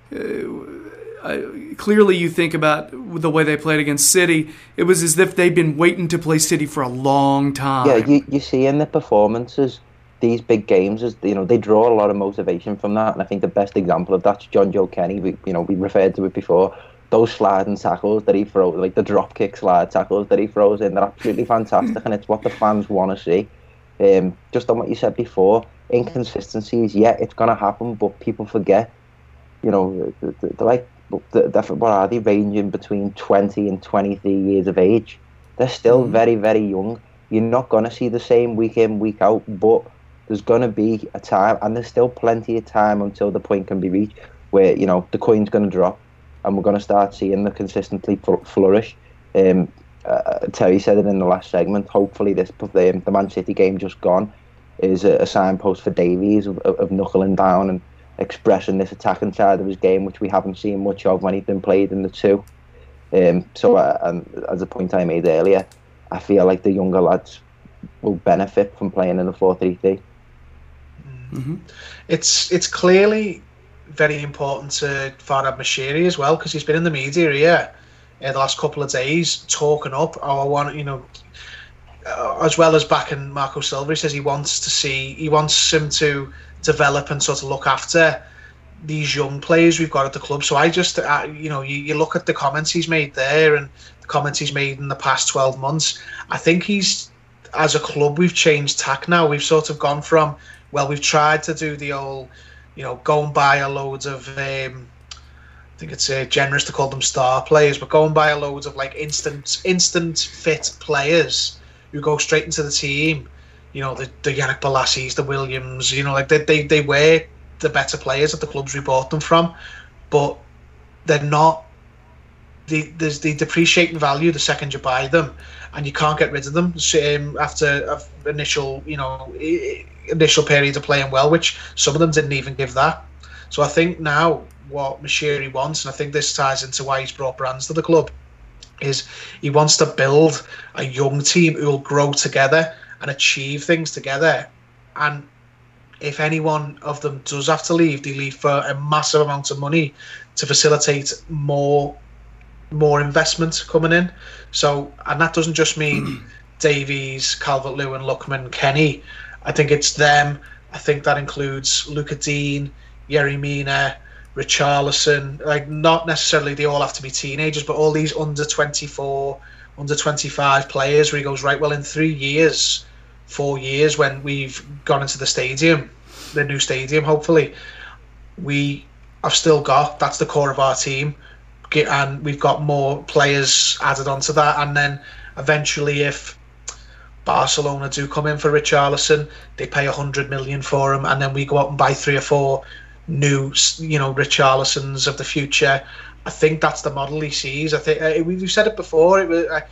clearly you think about the way they played against City. It was as if they'd been waiting to play City for a long time. Yeah, you see in the performances, these big games, they draw a lot of motivation from that. And I think the best example of that's John Joe Kenny. We referred to it before. Those sliding tackles that he throws, like the drop kick slide tackles that he throws in, they're absolutely fantastic, and it's what the fans want to see. Just on what you said before, inconsistencies, yeah, it's going to happen, but people forget, what are they, ranging between 20 and 23 years of age? They're still very, very young. You're not going to see the same week in, week out, but there's going to be a time, and there's still plenty of time until the point can be reached where, the coin's going to drop, and we're going to start seeing the consistently flourish. Terry said it in the last segment. Hopefully, the Man City game just gone is a signpost for Davies of knuckling down and expressing this attacking side of his game, which we haven't seen much of when he's been played in the two. So, as a point I made earlier, I feel like the younger lads will benefit from playing in the 4-3-3. Mm-hmm. It's clearly very important to Farhad Moshiri as well, because he's been in the media here the last couple of days talking up as well as backing Marco Silva. He says he wants him to develop and sort of look after these young players we've got at the club. So I just you look at the comments he's made there and the comments he's made in the past 12 months. I think as a club, we've changed tack now. We've sort of gone from, we've tried to do the old, go and buy a load of, I think it's generous to call them star players, but go and buy a load of like instant fit players who go straight into the team. The Yannick Bolassis, the Williams, they were the better players at the clubs we bought them from, but they're not. They depreciate in value the second you buy them, and you can't get rid of them after initial period of playing well, which some of them didn't even give that. So I think now what Moshiri wants, and I think this ties into why he's brought Brands to the club, is he wants to build a young team who will grow together and achieve things together. And if any one of them does have to leave, they leave for a massive amount of money to facilitate more investment coming in. So, and that doesn't just mean Davies, Calvert-Lewin, Lookman, Kenny. I think it's them. I think that includes Luca Dean, Yerry Mina, Richarlison. Like, not necessarily they all have to be teenagers, but all these under 24, under 25 players where he goes, right, well, in 3 years, 4 years, when we've gone into the stadium, the new stadium, hopefully, we have still got, that's the core of our team, and we've got more players added onto that. And then eventually, if Barcelona do come in for Richarlison, they pay 100 million for him, and then we go out and buy 3 or 4 new, Richarlisons of the future. I think that's the model he sees. I think we've said it before.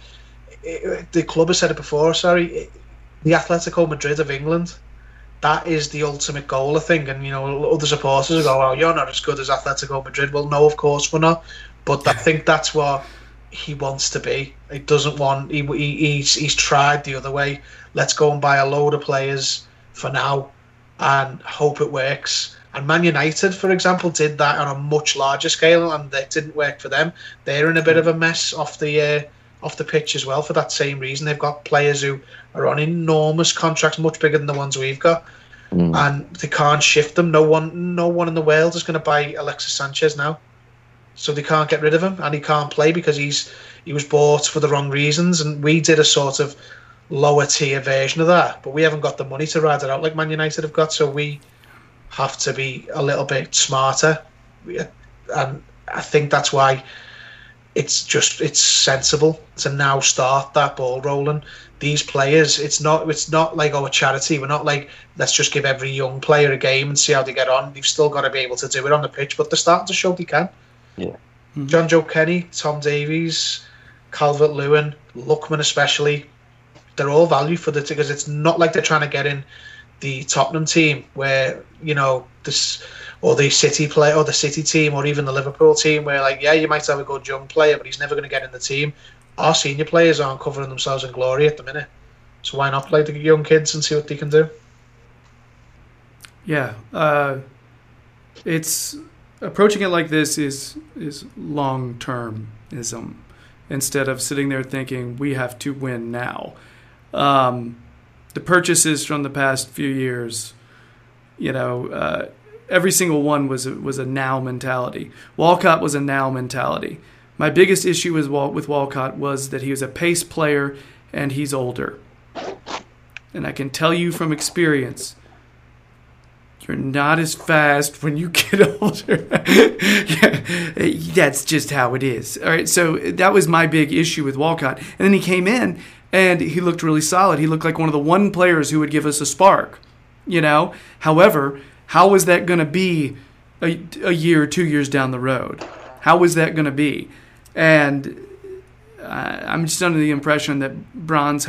The club has said it before. Sorry, the Atletico Madrid of England. That is the ultimate goal, I think. And other supporters will go, "Well, you're not as good as Atletico Madrid." Well, no, of course we're not. But I think that's what he wants to be. He doesn't want. He's tried the other way. Let's go and buy a load of players for now and hope it works. And Man United, for example, did that on a much larger scale, and it didn't work for them. They're in a bit of a mess off the pitch as well for that same reason. They've got players who are on enormous contracts, much bigger than the ones we've got, and they can't shift them. No one in the world is going to buy Alexis Sanchez now, so they can't get rid of him, and he can't play because he was bought for the wrong reasons. And we did a sort of lower tier version of that, but we haven't got the money to ride it out like Man United have got, so we have to be a little bit smarter, and I think that's why it's sensible to now start that ball rolling. These players, it's not like a charity. We're not like, let's just give every young player a game and see how they get on. They've still got to be able to do it on the pitch, but they're starting to show they can. Yeah. John Joe Kenny, Tom Davies, Calvert-Lewin, Lookman especially, they're all value for because it's not like they're trying to get in the Tottenham team where, this, or the City play, or the City team, or even the Liverpool team where, like, yeah, you might have a good young player, but he's never going to get in the team. Our senior players aren't covering themselves in glory at the minute, so why not play the young kids and see what they can do? Yeah, it's approaching it like this is long-termism instead of sitting there thinking we have to win now. The purchases from the past few years, every single one was a now mentality. Walcott was a now mentality. My biggest issue with Walcott was that he was a pace player and he's older. And I can tell you from experience, you're not as fast when you get older. Yeah, that's just how it is. All right, so that was my big issue with Walcott. And then he came in and he looked really solid. He looked like one of the one players who would give us a spark, However, how is that going to be a year or 2 years down the road? How is that going to be? And I'm just under the impression that Bronze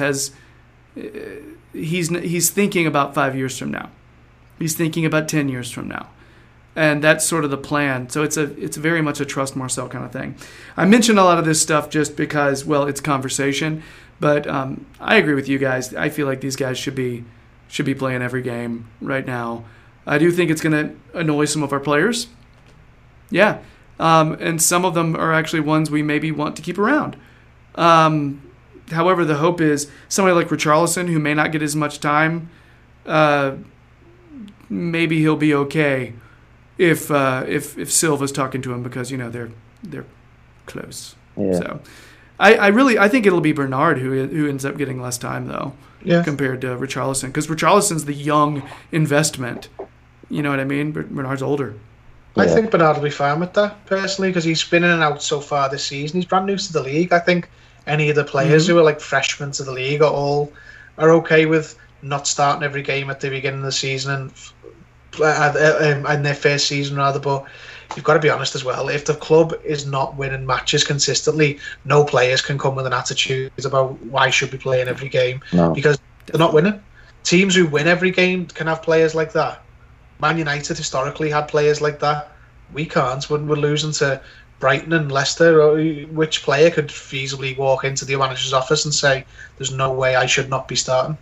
he's thinking about 5 years from now. He's thinking about 10 years from now. And that's sort of the plan. So it's very much a trust Marcel kind of thing. I mentioned a lot of this stuff just because, well, it's conversation. But I agree with you guys. I feel like these guys should be playing every game right now. I do think it's going to annoy some of our players. Yeah. And some of them are actually ones we maybe want to keep around. However, the hope is somebody like Richarlison, who may not get as much time, maybe he'll be okay if Silva's talking to him because they're close. Yeah. So I think it'll be Bernard who ends up getting less time though, compared to Richarlison, because Richarlison's the young investment. You know what I mean? But Bernard's older. I think Bernard will be fine with that personally because he's been in and out so far this season. He's brand new to the league. I think any of the players who are like freshmen to the league are okay with not starting every game at the beginning of the season and their first season rather. But you've got to be honest as well. If the club is not winning matches consistently, no players can come with an attitude about why should be playing every game because they're not winning. Teams who win every game can have players like that. Man United historically had players like that. We can't when we're losing to Brighton and Leicester. Which player could feasibly walk into the manager's office and say, "There's no way I should not be starting"?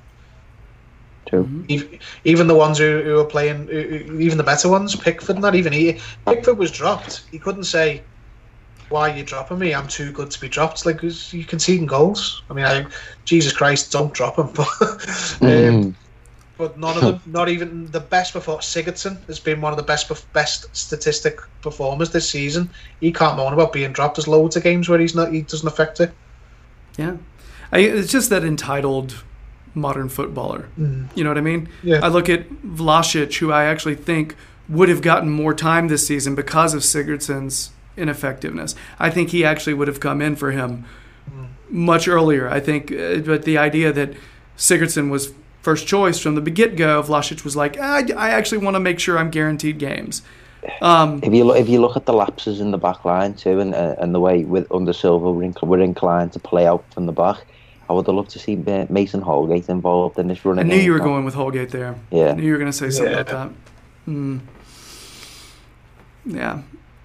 True. Even the ones who are playing, even the better ones, Pickford and that. Pickford was dropped. He couldn't say, "Why are you dropping me? I'm too good to be dropped." It's like you conceding goals. I mean, Jesus Christ, don't drop him. But none of them, not even the best before. Sigurdsson has been one of the best statistic performers this season. He can't moan about being dropped. There's loads of games where he doesn't affect it. Yeah, it's just that entitled modern footballer. You know what I mean? Yeah. I look at Vlasic, who I actually think would have gotten more time this season because of Sigurdsson's ineffectiveness. I think he actually would have come in for him much earlier. I think, but the idea that Sigurdsson was first choice from the get-go, Vlasic was like, I actually want to make sure I'm guaranteed games. If you look at the lapses in the back line too, and the way under Silva we're inclined to play out from the back, I would have loved to see Mason Holgate involved in this running. I knew you were going with Holgate there. Yeah. I knew you were going to say something about that. Yeah.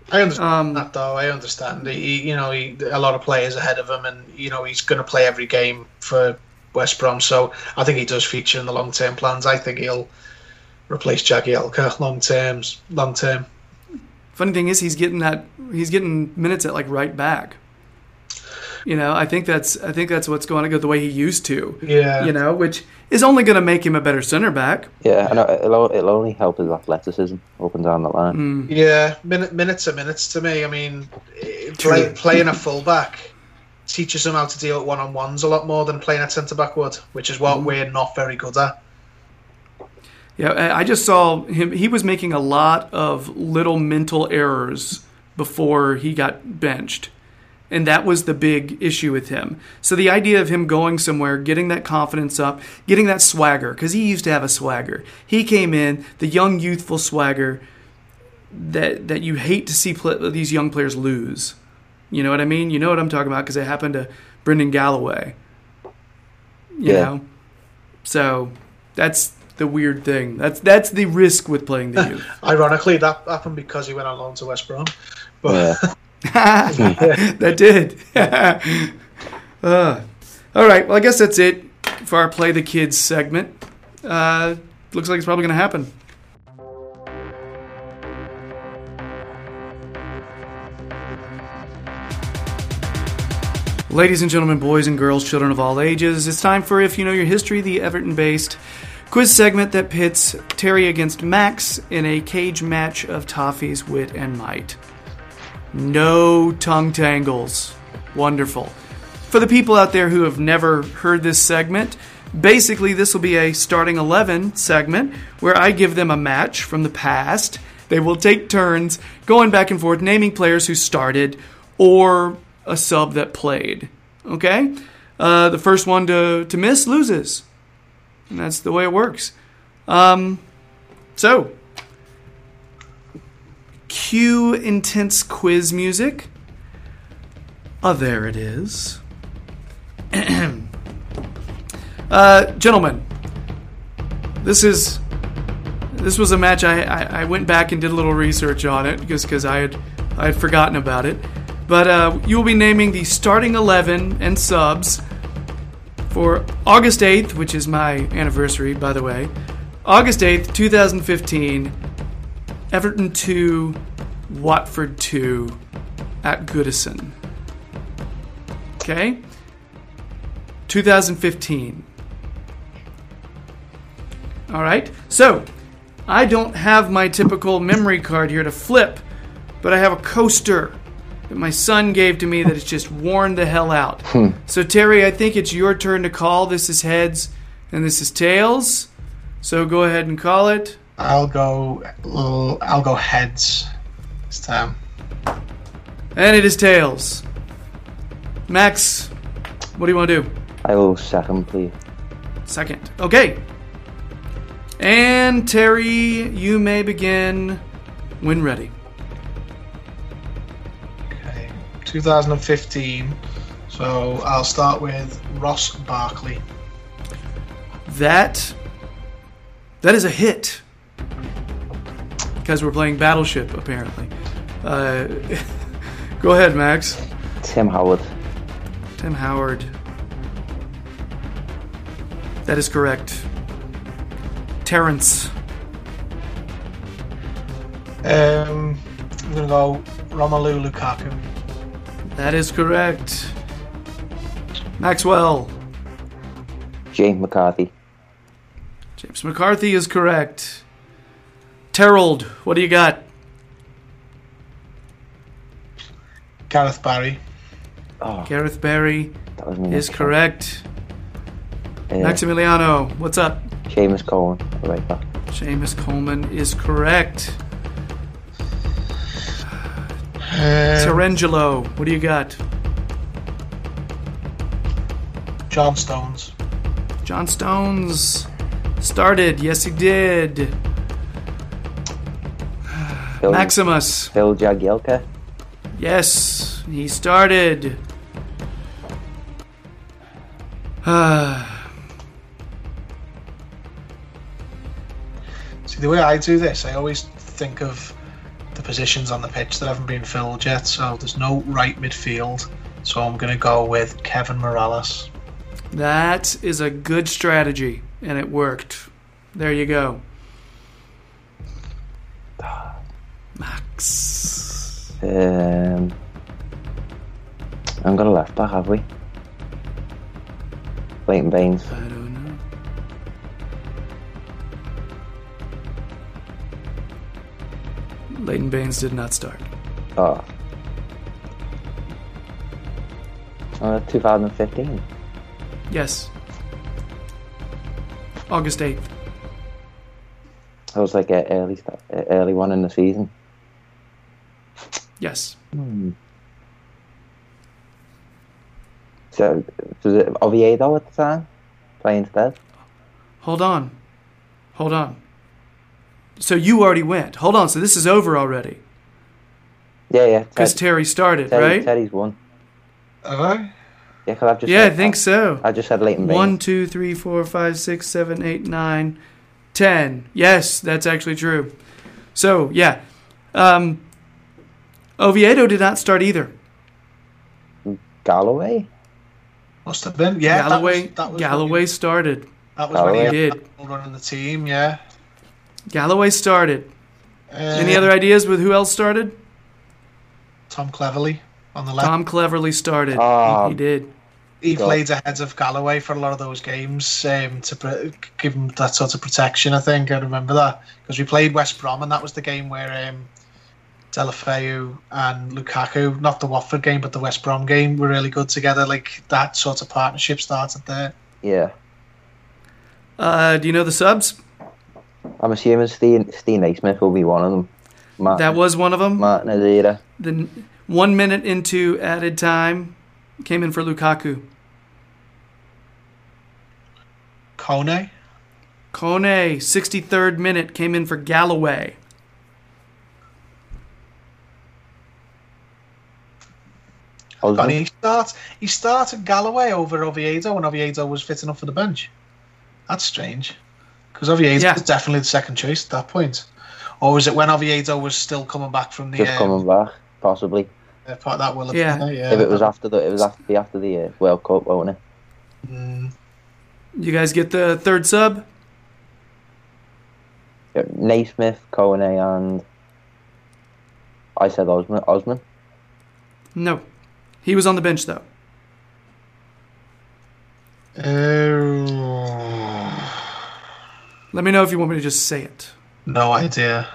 I understand that, though. I understand. A lot of players ahead of him, and he's going to play every game for West Brom. So I think he does feature in the long-term plans. I think he'll replace Jagielka long term. Funny thing is, he's getting minutes at like right back. I think that's what's going to go the way he used to. Yeah. Which is only going to make him a better center back. Yeah, and it'll only help his athleticism up and down the line. Yeah, minutes are minutes to me. I mean, playing a fullback teaches him how to deal with one-on-ones a lot more than playing at centre back would, which is what we're not very good at. Yeah, I just saw him. He was making a lot of little mental errors before he got benched. And that was the big issue with him. So the idea of him going somewhere, getting that confidence up, getting that swagger, because he used to have a swagger. He came in, the young, youthful swagger that you hate to see these young players lose. You know what I mean? You know what I'm talking about, because it happened to Brendan Galloway. You know? So that's the weird thing. That's the risk with playing the youth. Ironically, that happened because he went on loan to West Brom. But that did. All right. Well, I guess that's it for our Play the Kids segment. Looks like it's probably going to happen. Ladies and gentlemen, boys and girls, children of all ages, it's time for If You Know Your History, the Everton-based quiz segment that pits Terry against Max in a cage match of toffees, wit, and might. No tongue tangles. Wonderful. For the people out there who have never heard this segment, basically this will be a starting 11 segment where I give them a match from the past. They will take turns going back and forth, naming players who started or a sub that played. Okay? The first one to miss loses. And that's the way it works. So, cue intense quiz music. Oh, there it is. Gentlemen, this was a match I went back and did a little research on it because I had forgotten about it. But you will be naming the starting 11 and subs for August 8th, which is my anniversary, by the way. August 8th, 2015, Everton 2, Watford 2 at Goodison. Okay? 2015. All right? So, I don't have my typical memory card here to flip, but I have a coaster that my son gave to me that is just worn the hell out. So, Terry, I think it's your turn to call. This is heads and this is tails. So go ahead and call it. I'll go heads this time. And it is tails. Max, what do you want to do? I will second, please. Second. Okay. And Terry, you may begin when ready. Okay. 2015. So I'll start with Ross Barkley. That is a hit. Because we're playing Battleship, apparently. Go ahead, Max. Tim Howard. Tim Howard. That is correct. Terrence. I'm going to go Romelu Lukaku. That is correct. Maxwell. James McCarthy. James McCarthy is correct. Terrell, what do you got? Gareth Barry. Oh, Gareth Barry that was me is correct. Maximiliano, what's up? Seamus Coleman, right back. Seamus Coleman is correct. Terangelo, what do you got? John Stones. John Stones started. Yes, he did. Maximus. Phil Jagielka. Yes, he started. See, the way I do this, I always think of the positions on the pitch that haven't been filled yet. So there's no right midfield. So I'm going to go with Kevin Morales. That is a good strategy, and it worked. There you go. Max. I'm going to left back, have we? Leighton Baines. I don't know. Leighton Baines did not start. Oh. 2015. Yes. August 8th. That was like an early one in the season. Yes. So, was it Oviedo at the time? Playing instead? Hold on. So you already went. Hold on. So this is over already. Yeah. Because Terry started, right? Teddy's won. Have I? Yeah, because I've just Yeah, I think so. I just said Leighton Baines. 1, 2, 3, 4, 5, 6, 7, 8, 9, 10. Yes, that's actually true. So, yeah. Oviedo did not start either. Galloway? Must have been. Yeah, Galloway started. That was when he did. had running the team, yeah. Galloway started. Any other ideas with who else started? Tom Cleverley on the left. Tom Cleverley started. He did. He played ahead of Galloway for a lot of those games to give him that sort of protection, I think. I remember that. Because we played West Brom, and that was the game where Deulofeu and Lukaku, not the Watford game, but the West Brom game, were really good together. Like, that sort of partnership started there. Yeah. Do you know the subs? I'm assuming Steve Naismith will be one of them. That was one of them. Martin Azira. Then 1 minute into added time, came in for Lukaku. Kone, 63rd minute, came in for Galloway. And he started Galloway over Oviedo when Oviedo was fit enough for the bench. That's strange. Because Oviedo was definitely the second choice at that point. Or was it when Oviedo was still coming back from the... Just coming back, possibly. Part that will have been, If it was after the World Cup, won't it? You guys get the third sub? Yeah, Naismith, Kone, and... I said Osman. No. He was on the bench, though. Let me know if you want me to just say it. No idea.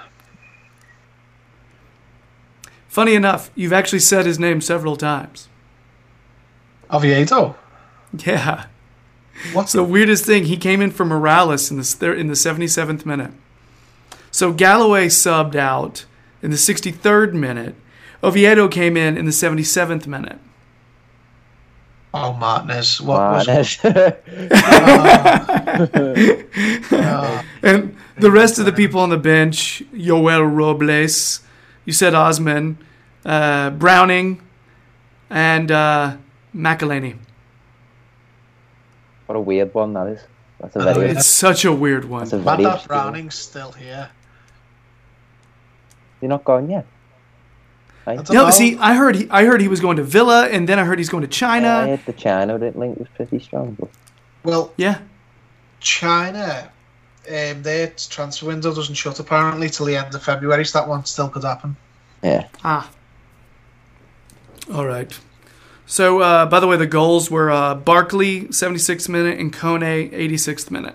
Funny enough, you've actually said his name several times. Oviedo? Yeah. What's the weirdest thing? He came in for Morales in the 77th minute. So Galloway subbed out in the 63rd minute. Oviedo came in the 77th minute. Oh, Martinez. And the rest of the people on the bench, Yoel Robles, you said Osman, Browning, and McElhaney. What a weird one that is. It's such a weird one. Matt Browning's still here. You're not going yet? No, see, I heard he was going to Villa, and then I heard he's going to China. I heard the China link was pretty strong. But... Well, yeah, China, their transfer window doesn't shut apparently till the end of February, so that one still could happen. Yeah. All right. So, by the way, the goals were Barkley, 76th minute, and Kone, 86th minute.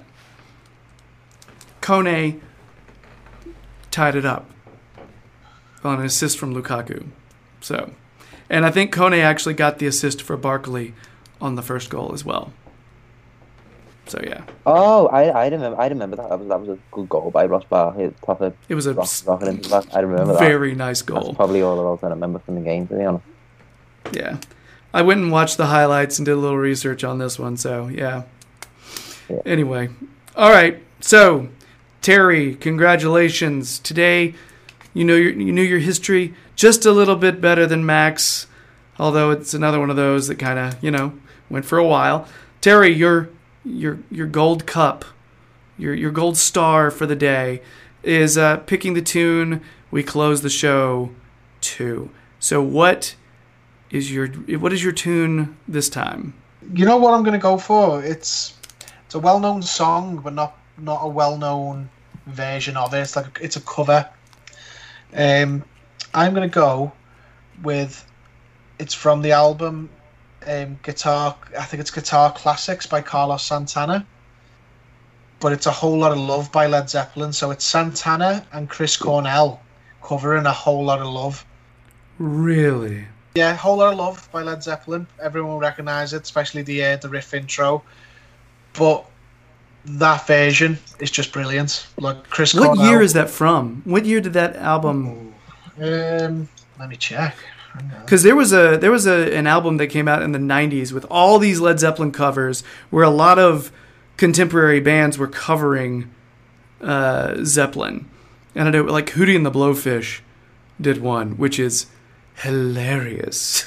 Kone tied it up on an assist from Lukaku. So, and I think Kone actually got the assist for Barkley on the first goal as well. So yeah. Oh, I remember that. That was a good goal by Ross Barr. It was a rocket into the back. I remember that. Very nice goal. That's probably all I remember from the game, to be honest. Yeah, I went and watched the highlights and did a little research on this one. So yeah. Anyway, all right. So Terry, congratulations today. You knew your history just a little bit better than Max, although it's another one of those that kind of went for a while. Terry, your gold cup, your gold star for the day is picking the tune we close the show too. So what is your tune this time? You know what I'm going to go for? It's a well-known song, but not a well-known version of it. It's a cover. I'm going to go with. It's from the album Guitar. I think it's Guitar Classics by Carlos Santana. But it's A Whole Lot of Love by Led Zeppelin. So it's Santana and Chris Cornell covering A Whole Lot of Love. Really? Yeah, Whole Lot of Love by Led Zeppelin. Everyone will recognise it, especially the riff intro. But that version is just brilliant. Like Chris Cornell. What year is that from? What year did that album? Let me check. Because there was an album that came out in the 90s with all these Led Zeppelin covers where a lot of contemporary bands were covering Zeppelin. And I know, like, Hootie and the Blowfish did one, which is hilarious.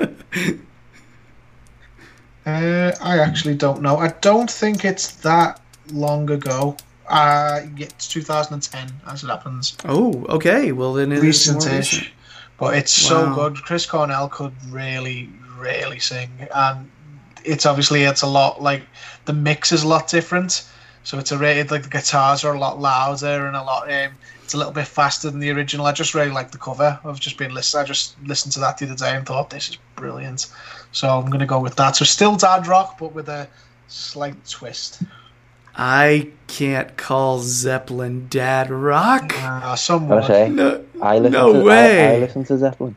I actually don't know. I don't think it's that long ago. It's 2010, as it happens. Oh, okay. Well, then it is more recent. But it's so good. Chris Cornell could really, really sing. And it's a lot, like, the mix is a lot different. So it's like the guitars are a lot louder and a lot, it's a little bit faster than the original. I just really like the cover. I just listened to that the other day and thought, this is brilliant. So I'm going to go with that. So still dad rock, but with a slight twist. I can't call Zeppelin dad rock. Somewhat. I listen to Zeppelin.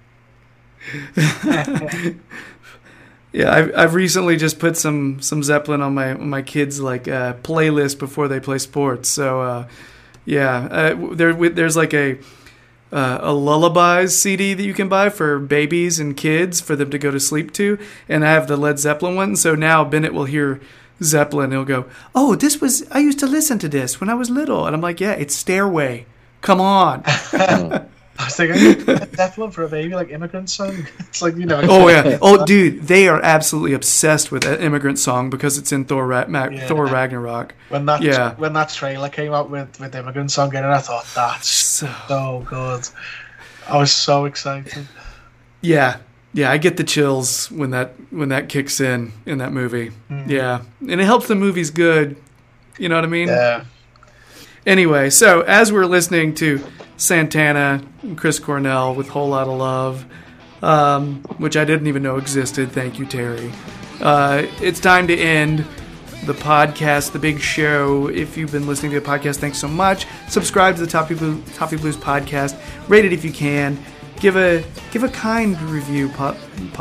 Yeah, I've recently just put some Zeppelin on my kids' playlist before they play sports. So there's like a lullabies CD that you can buy for babies and kids for them to go to sleep to, and I have the Led Zeppelin one. So now Bennett will hear Zeppelin, he'll go, "Oh, I used to listen to this when I was little," and I'm like, "Yeah, it's Stairway. Come on." I was thinking, Zeppelin for a baby, like Immigrant Song. It's like, Oh yeah. Oh, dude, they are absolutely obsessed with that Immigrant Song because it's in Thor Ragnarok. When that trailer came out with Immigrant Song in it, I thought that's so good. I was so excited. Yeah. Yeah, I get the chills when that kicks in that movie. Mm. Yeah, and it helps the movie's good. You know what I mean? Yeah. Anyway, so as we're listening to Santana and Chris Cornell with Whole Lot of Love, which I didn't even know existed. Thank you, Terry. It's time to end the podcast, the big show. If you've been listening to the podcast, thanks so much. Subscribe to the Toffee Blues podcast. Rate it if you can. Give a kind review, possibly? ?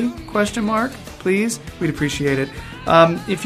Please, we'd appreciate it. If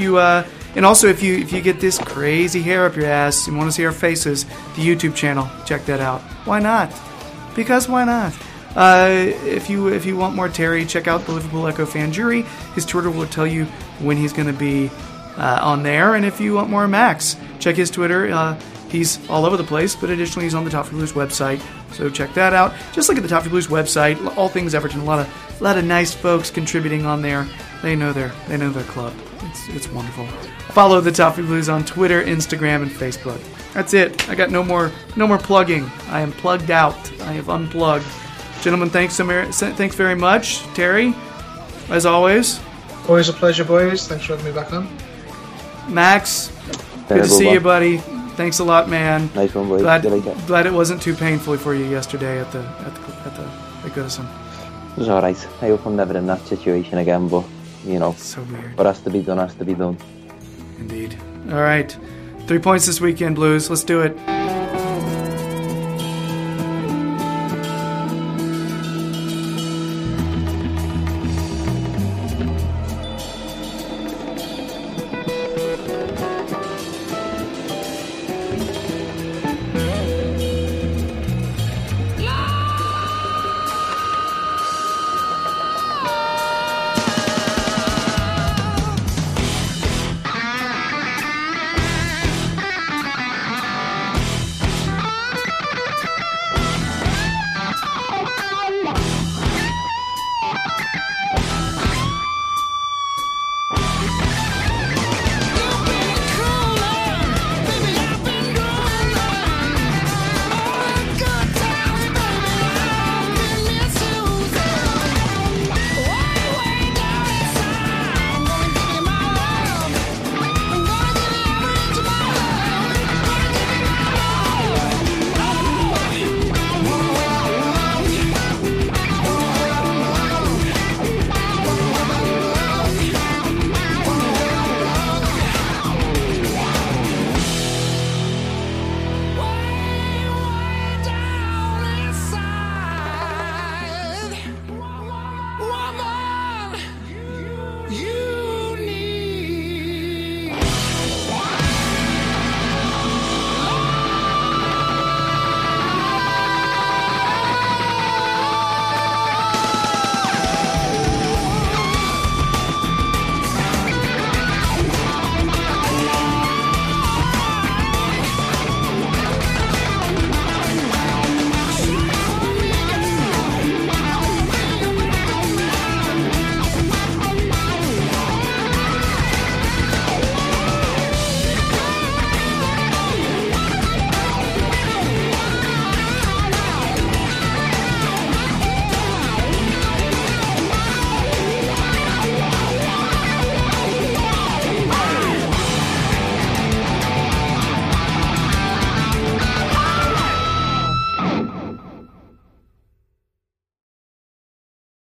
you get this crazy hair up your ass and want to see our faces, the YouTube channel, check that out. Why not? Because why not? If you want more Terry, check out the Liverpool Echo fan jury. His Twitter will tell you when he's going to be on there. And if you want more Max, check his Twitter. He's all over the place, but additionally he's on the Toffee Blues website, so check that out. Just look at the Toffee Blues website, all things Everton. A lot of nice folks contributing on there. They know their club. It's wonderful. Follow the Toffee Blues on Twitter, Instagram, and Facebook. That's it. I got no more plugging. I am plugged out. I have unplugged. Gentlemen, thanks very much. Terry, as always. Always a pleasure, boys. Thanks for having me back on. Max, good to see you, buddy. Thanks a lot, man. Nice one, boys. Glad it wasn't too painful for you yesterday at the Goodison. It was all right. I hope I'm never in that situation again, but so weird. What has to be done has to be done. Indeed. All right, 3 points this weekend, Blues. Let's do it.